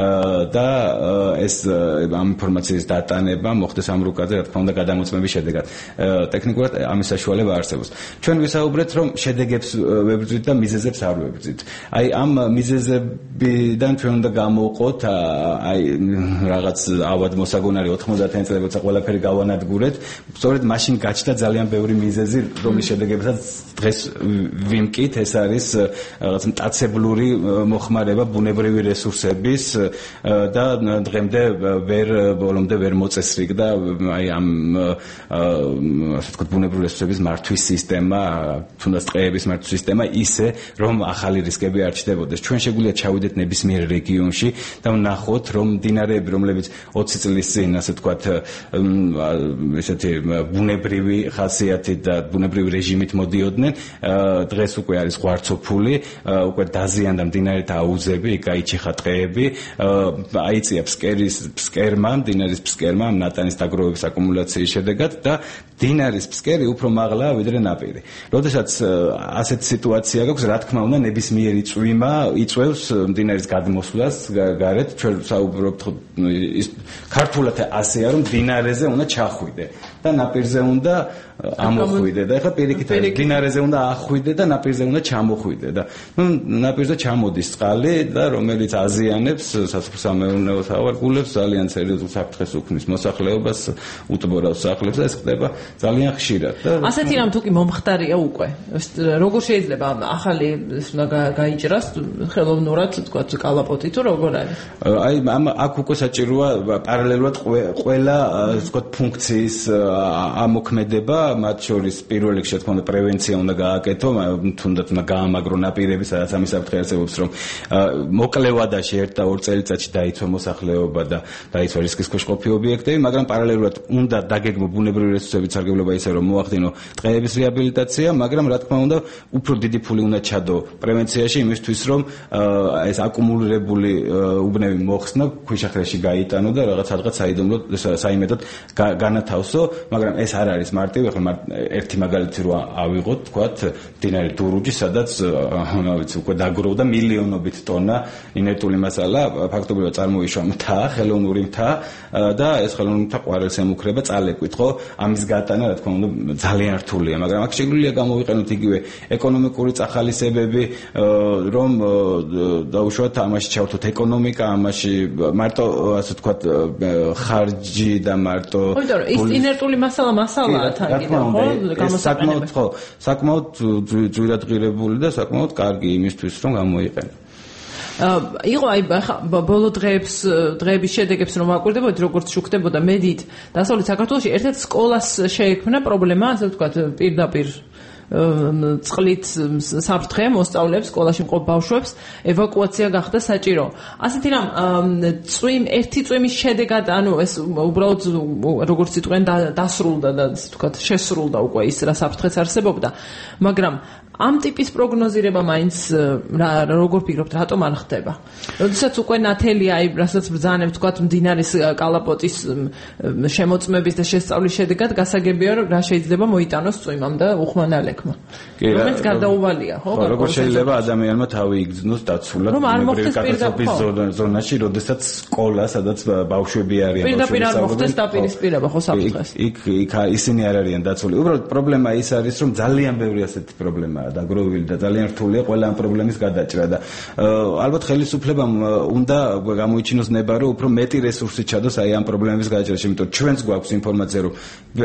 და ეს ამ ინფორმაციის დატანება მოხდეს ამ რუკაზე, რა თქმა უნდა, გადამოწმების შედეგად. ტექნიკურად ამის საშუალება არსებობს. ჩვენ ვისაუბრეთ, რომ შედეგებს ვებრძვით და მიზეზებს არ ვებრძვით. აი ამ მიზეზებიდან ჩვენ უნდა გამოვყოთ აი რაღაც ავად მოსაგონარი ოთხმოცდაათი წელი როცა ყველაფერი გავანადგურეთ, სწორედ მაშინ გაჩნდა ძალიან ბევრი მიზეზი, რომლის შედეგებსაც დღეს ვიმკით, ეს არის რაღაც მტაცებლური მოხმარება ბუნებრივი რესურსების და დღემდე ვერ ბოლომდე ვერ მოწესრიგდა აი ამ ასე ვთქვათ ბუნებრივი რესურსების მართვის სისტემა, თუნდაც ტყეების მართვის სისტემა ისე, რომ ახალი რისკები არ ჩნდებოდეს. ჩვენ შეგვიძლია ჩავიდეთ ნებისმიერ რეგიონში და ვნახოთ, რომ მდინარეები, რომლებიც ოცი წლის წინ, ასე ვთქვათ, ესეთი ბუნებრივი ხასიათით და ბუნებრივი რეჟიმით მოდიოდნენ, დღეს უკვე არის ღვარცოფული, უკვე დაზიანდა მდინარეთა აუზები, გაიჩეხა ტყეები, აიწია ფსკერის ფსკერმა, მდინარის ფსკერმა, ნატანის დაგროვების აკუმულაციის შედეგად და მდინარის ფსკერი უფრო მაღლაა ვიდრე ნაპირი. როდესაც ასეთ სიტუაცია გაქვს, რა თქმა უნდა, ნებისმიერი წვიმა იწვევს მდინარის გადმოსვლას გარეთ. ჩვენ საუბრობთ ის ქართულად ასეა, რომ მდინარეზე უნდა ჩახვიდე და ნაპირზე უნდა ამოხვიდე და ეხლა პირიქით არის მდინარეზე უნდა ახვიდე და ნაპირზე უნდა ჩამოხვიდე და ნუ ნაპირზე ჩამოდის წყალი და რომელიც აზიანებს სასოფლო-სამეურნეო სავარგულებს, ძალიან სერიოზულ საფრთხეს უქმნის მოსახლეობას, უტბორავს სახლებს და ეს ხდება ძალიან ხშირად. ასეთი რამ თუ კი მომხდარია უკვე, როგორ შეიძლება ახალი გაიჭრას ხელოვნურად, თქვათ, კალაპოტი თუ როგორ არის? აი ამ აქ უკვე საჭიროა პარალელურად ყველა, თქვათ, ფუნქციის ამოქმედება, მათ შორის პირველ რიგში თქმა უნდა პრევენცია უნდა გააკეთო, თუნდაც უნდა გაამაგრო ნაპირები, სადაც ამის საფრთხე არსებობს, რომ მოკლევადაში ერთ და ორ წელიწადში დაიცვა მოსახლეობა და დაიცვა რისკის ქვეშ მყოფი ობიექტები, მაგრამ პარალელურად უნდა დაგეგმო ბუნებრივი რესურსების სარგებლობა ისე, რომ მოახდინო ტყეების რეაბილიტაცია, მაგრამ რა თქმა უნდა უფრო დიდი ფული უნდა ჩადო პრევენციაში იმისთვის, რომ ეს აკუმულირებული უბნები მოხსნა, ქვიშახრეში გაიტანო და რაღაც სადღაც საიდუმლოდ საიმედოდ განათავსო, მაგრამ ეს არ არის მარტივი, ხო, ერთი მაგალითი რო ავიღოთ, თქვათ, მდინარე დურუჯი, სადაც რა ვიცი, უკვე დაგროვდა მილიონობით ტონა ინერტული მასალა, ფაქტობრივად წარმოიშვა მთა, ხელოვნური მთა და ეს ხელოვნური მთა ყვარელს ემუქრება წალეკვით, ხო? ამის გატანა, რა თქმა უნდა, ძალიან რთულია, მაგრამ აქ შეგვიძლია გამოვიყენოთ იგივე ეკონომიკური წახალისებები, რომ დაუშვათ ამაში ჩავთოთ ეკონომიკა, ამაში მარტო ასე ვთქვათ ხარჯი და მარტო ის ინერტული მასალა მასალაა თანგიდა, ხო? საკმაოდ ხო, საკმაოდ ძვირადღირებული და საკმაოდ კარგი იმისთვის, რომ გამოიყენო. იყო აი ბოლო დღეებს დღეების შედეგებს რომ ვაკვირდებოდით როგორც შუქდებოდა მედით დასავლეთ საქართველოში ერთ-ერთ სკოლას შეექმნა პრობლემა ასე ვთქვათ პირდაპირ წყლით საფრთხე მოსწავლეებს სკოლაში მყოფ ბავშვებს ევაკუაცია გახდა საჭირო. ასეთი რამ წვიმ ერთი წვიმის შედეგად ანუ ეს უბრალოდ როგორც იტყვიან დასრულდა და ასე ვთქვათ შესრულდა უკვე ის რა საფრთხეც არსებობდა, მაგრამ ამ ტიპის პროგნოზირება მაინც როგორ ფიქრობთ, რატომ არ ხდება? როდესაც უკვე ნათელი აი რასაც ბრძანებ თქვათ მდინარის კალაპოტის შემოწმების და შესწავლის შედეგად გასაგებია რომ რა შეიძლება მოიტანოს წვიმამ და უხმანალექმა. რომელიც გარდაუვალია, ხო? როგორ შეიძლება ადამიანმა თავი იგრძნოს დაცულად ბუნებრივი კატასტროფის ზონაში, როდესაც სკოლა, სადაც ბავშვები არიან, პირდაპირ არ მოხდეს დაპირისპირება, ხო საფრთხეს? იქ იქ ისინი არ არიან დაცული. უბრალოდ პრობლემა ის არის, რომ ძალიან ბევრი ასეთი პრობლემაა დაგროვილი და ძალიან რთულია ყველა ამ პრობლემის გადაჭრა და ალბათ ხელისუფლებამ უნდა გამოიჩინოს ნება რომ უფრო მეტი რესურსი ჩადოს აი ამ პრობლემების გადაჭრაში, იმიტომ რომ ჩვენს გვაქვს ინფორმაცია რომ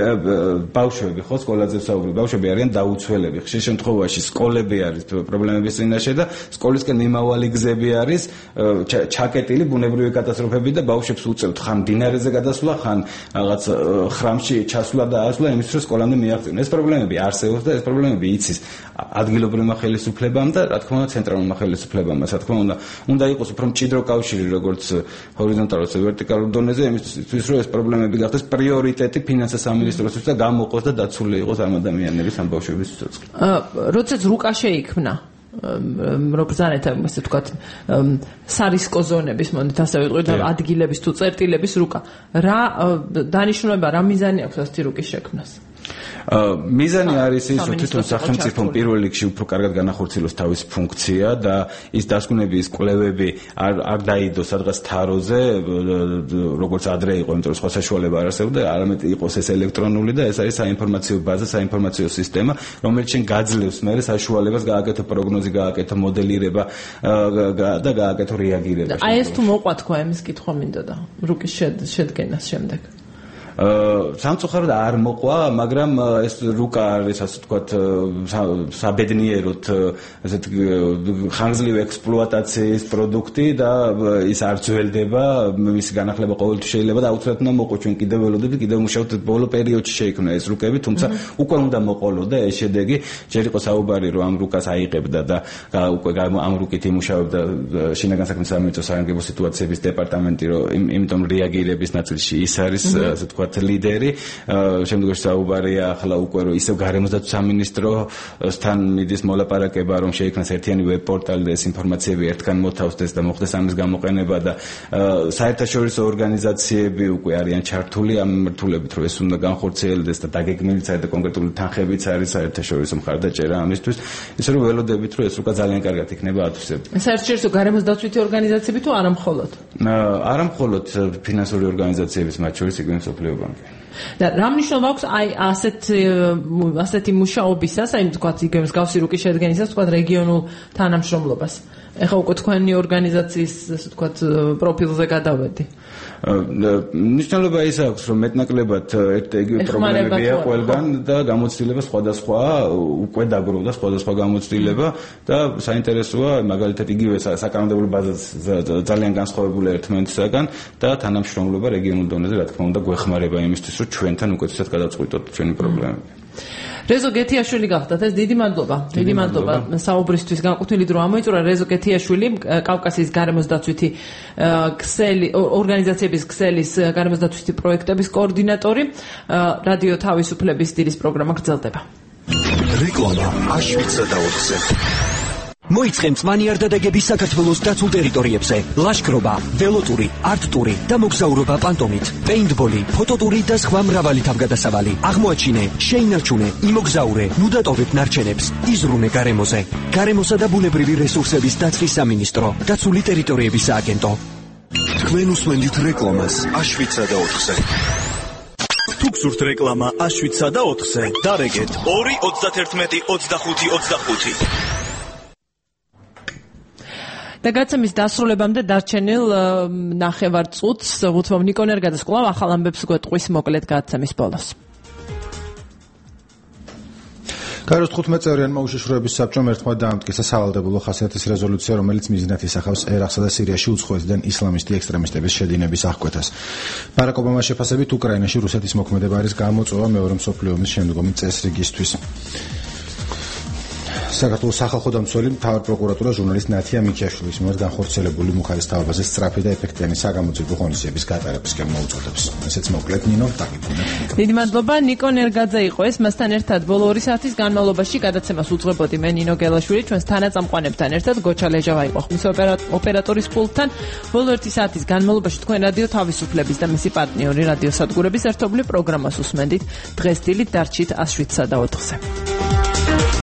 ბავშვები ხო სკოლაზე საუბრობენ, ბავშვები არიან დაუცველები, ხშირ შემთხვევაში სკოლები არის პრობლემების წინაშე და სკოლისკენ მიმავალი გზები არის ჩაკეტილი ბუნებრივი კატასტროფები და ბავშვებს უწევთ ხან მდინარეზე გადასვლა, ხან რაღაც ხრამში ჩასვლა და ასვლა იმისთვის რომ სკოლამდე მიაღწიონ. ეს პრობლემები არსებობს და ეს პრობლემები იცის ადგილობრივმა ხელისუფლებამ და რა თქმა უნდა ცენტრალურმა ხელისუფლებამ, რა თქმა უნდა, უნდა იყოს უფრო მჭიდრო კავშირი როგორც ჰორიზონტალურ და ვერტიკალურ დონეზე, იმისთვის რომ ეს პრობლემები გახდეს პრიორიტეტი ფინანსთა სამინისტროსთვის და გამოყოს და დაცული იყოს ამ ადამიანების ამ ბავშვების სიცოცხლე. როდესაც რუკა შეიქმნა როგორც ასე ვთქვათ სარისკო ზონების მონდით ასე ვიტყვით ადგილების თუ წერტილების რუკა რა დანიშნულება რა მიზანი აქვს ასეთი რუკის შექმნას? მიზანი არის ის, რომ თვითონ სახელმწიფომ პირველ რიგში უფრო კარგად განახორციელოს თავისი ფუნქცია და ის დასკვნები, ის კვლევები არ არ დაიდოს სადღაც თაროზე, როგორც ადრე იყო, იმიტომ რომ სხვა საშუალება არ არსებობდა, არამედ იყოს ეს ელექტრონული და ეს არის საინფორმაციო ბაზა, საინფორმაციო სისტემა, რომელიც შენ გაძლევს მერე საშუალებას გააკეთო პროგნოზი, გააკეთო მოდელირება და გააკეთო რეაგირება. აი ეს თუ მოყვა თქვა იმის კითხვა მინდოდა რუკის შედგენას შემდეგ. სამწუხაროდ არ მოყვა, მაგრამ ეს რუკა არის ასე ვთქვათ საბედნიეროდ ასეთ ხანგრძლივი ექსპლუატაციის პროდუქტი და ის არ ძველდება, მისი განახლება ყოველთვის შეიძლება და აუცილებლად უნდა მოყო. ჩვენ კიდევ ველოდებით, კიდევ მუშაობთ ბოლო პერიოდში შეიქმნა ეს რუკები, თუმცა უკვე უნდა მოყოლოდა ეს შედეგი. ჯერ იყო საუბარი რომ ამ რუკას აიღებდა და უკვე ამ რუკით იმუშავებდა შინაგან საქმეთა სამინისტრო საანგებო სიტუაციების დეპარტამენტი, რომ იმიტომ რეაგირების ნაწილში ის არის ასე ვთქვათ ლიდერი. შემდგომში საუბარია ახლა უკვე რომ ისევ გარემოსდაცვის სამინისტროსთან მიდის მოლაპარაკება რომ შეიქმნას ერთიანი ვებ პორტალი და ეს ინფორმაციები ერთგან მოთავსდეს და მოხდეს ამის გამოყენება და საერთაშორისო ორგანიზაციები უკვე არიან ჩართული ამ მიმართულებით რომ ეს უნდა განხორციელდეს და დაგეგმილიც არის და კონკრეტული თანხებიც არის საერთაშორისო მხარდაჭერა ამისთვის, ისე რომ ველოდებით რომ ეს უკვე ძალიან კარგად იქნება ათვისებული. საერთაშორისო გარემოსდაცვითი ორგანიზაციები თუ არა მხოლოდ? არა მხოლოდ ფინანსური ორგანიზაციების, მათ შორის იგივე მსოფლიო ბანკი. და რა მნიშვნელობა აქვს აი ასეთ ასეთი მუშაობისას, აი თქვათ იგივე მსგავსი რუკის შედგენისას, თქვათ რეგიონულ თანამშრომლობას? ეხლა უკვე თქვენი ორგანიზაციის ასე ვთქვათ პროფილზე გადავედი. მნიშვნელობა ის აქვს, რომ მეტნაკლებად ერთ იგივე პრობლემებია ყველგან და გამოცდილება სხვადასხვა უკვე დაგროვდა სხვადასხვა გამოცდილება და საინტერესოა მაგალითად იგივე საკანონმდებლო ბაზა ძალიან განსხვავებულია ერთმანეთისაგან და თანამშრომლობა რეგიონულ დონეზე რა თქმა უნდა გვეხმარება იმისთვის, რომ ჩვენთან უკეთესად გადავწყვიტოთ ჩვენი პრობლემები. რეზო გეთიაშვილი გახდათ, ეს დიდი მადლობა. დიდი მადლობა საუბრისთვის. განკუთვნილი დრო ამოიწურა რეზო გეთიაშვილი, კავკასიის გარემოსდაცვითი ქსელი ორგანიზაციების ქსელის გარემოსდაცვითი პროექტების კოორდინატორი. რადიო თავისუფლების დილის პროგრამა გრძელდება. რეკლამა აშვიცა და ოთხზე. მოიწყენ წმანიარდადეგები საქართველოს დაცულ ტერიტორიებზე. ლაშქრობა, ველოტური, არტტური და მოგზაურობა პანტომით, პეინტბოლი, ფოტოტური და სხვა მრავალი თავგადასავალი. აღმოაჩინე, შეინარჩუნე, იმოგზაურე, ნუდატოვებ ნარჩენებს, იზრუნე გარემოზე. გარემოსა და ბუნებრივი რესურსების დაცვის სამინისტრო, დაცული ტერიტორიების სააგენტო. თქვენ უსმენთ რეკლამას აშვიცა და ოთხზე. თუ გსურთ რეკლამა აშვიცა და ოთხზე, დარეგეთ ორი ოცდათერთმეტი ოცდახუთი ოცდახუთი. და გაცემის დასრულებამდე დარჩენილ ნახევარ წუთს უთმობ ნიკონ ერგაძეს კვლავ ახალ ამბებს გვეტყვის მოკლედ გაცემის ბოლოს. გაეროს თხუთმეტ-წევრიანმა უშიშროების საბჭომ ერთხმად დაამტკიცა სავალდებულო ხასიათის რეზოლუცია, რომელიც მიზნად ისახავს ერაყსა და სირიაში უცხოეთიდან ისლამისტი ექსტრემისტების შედინების აღკვეთას. ბარაკ ობამას შეფასებით, უკრაინაში რუსეთის მოქმედება არის გამოწვევა მეორე მსოფლიო ომის შემდგომი წესრიგისთვის. საქართველოს სახალხო დამცველი მთავარ პროკურატურა ჟურნალისტ ნათია მიქიაშვილის მიერ განხორციელებული მუხარის თავაზე სწრაფი და ეფექტიანი საგამოძიებო ღონისძიების გატარებისკენ მოუწოდებს. ესეც მოკლედ ნინო დაგიბრუნებ. დიდი მადლობა ნიკონ ერგაძე იყო ეს, მასთან ერთად ბოლო ორი საათის განმავლობაში გადაცემას უძღვებოდი მე ნინო გელაშვილი, ჩვენს თანაწამყვანებთან ერთად გოჩა ლეჟავა იყო ხმის ოპერატორის პულტთან. ბოლო ერთი საათის განმავლობაში თქვენ რადიო თავისუფლების და მისი პარტნიორი რადიო სადგურების ერთობლივ პროგრამას უსმენდით. დღეს დილით დარჩით ას შვიდსა და ოთხზე.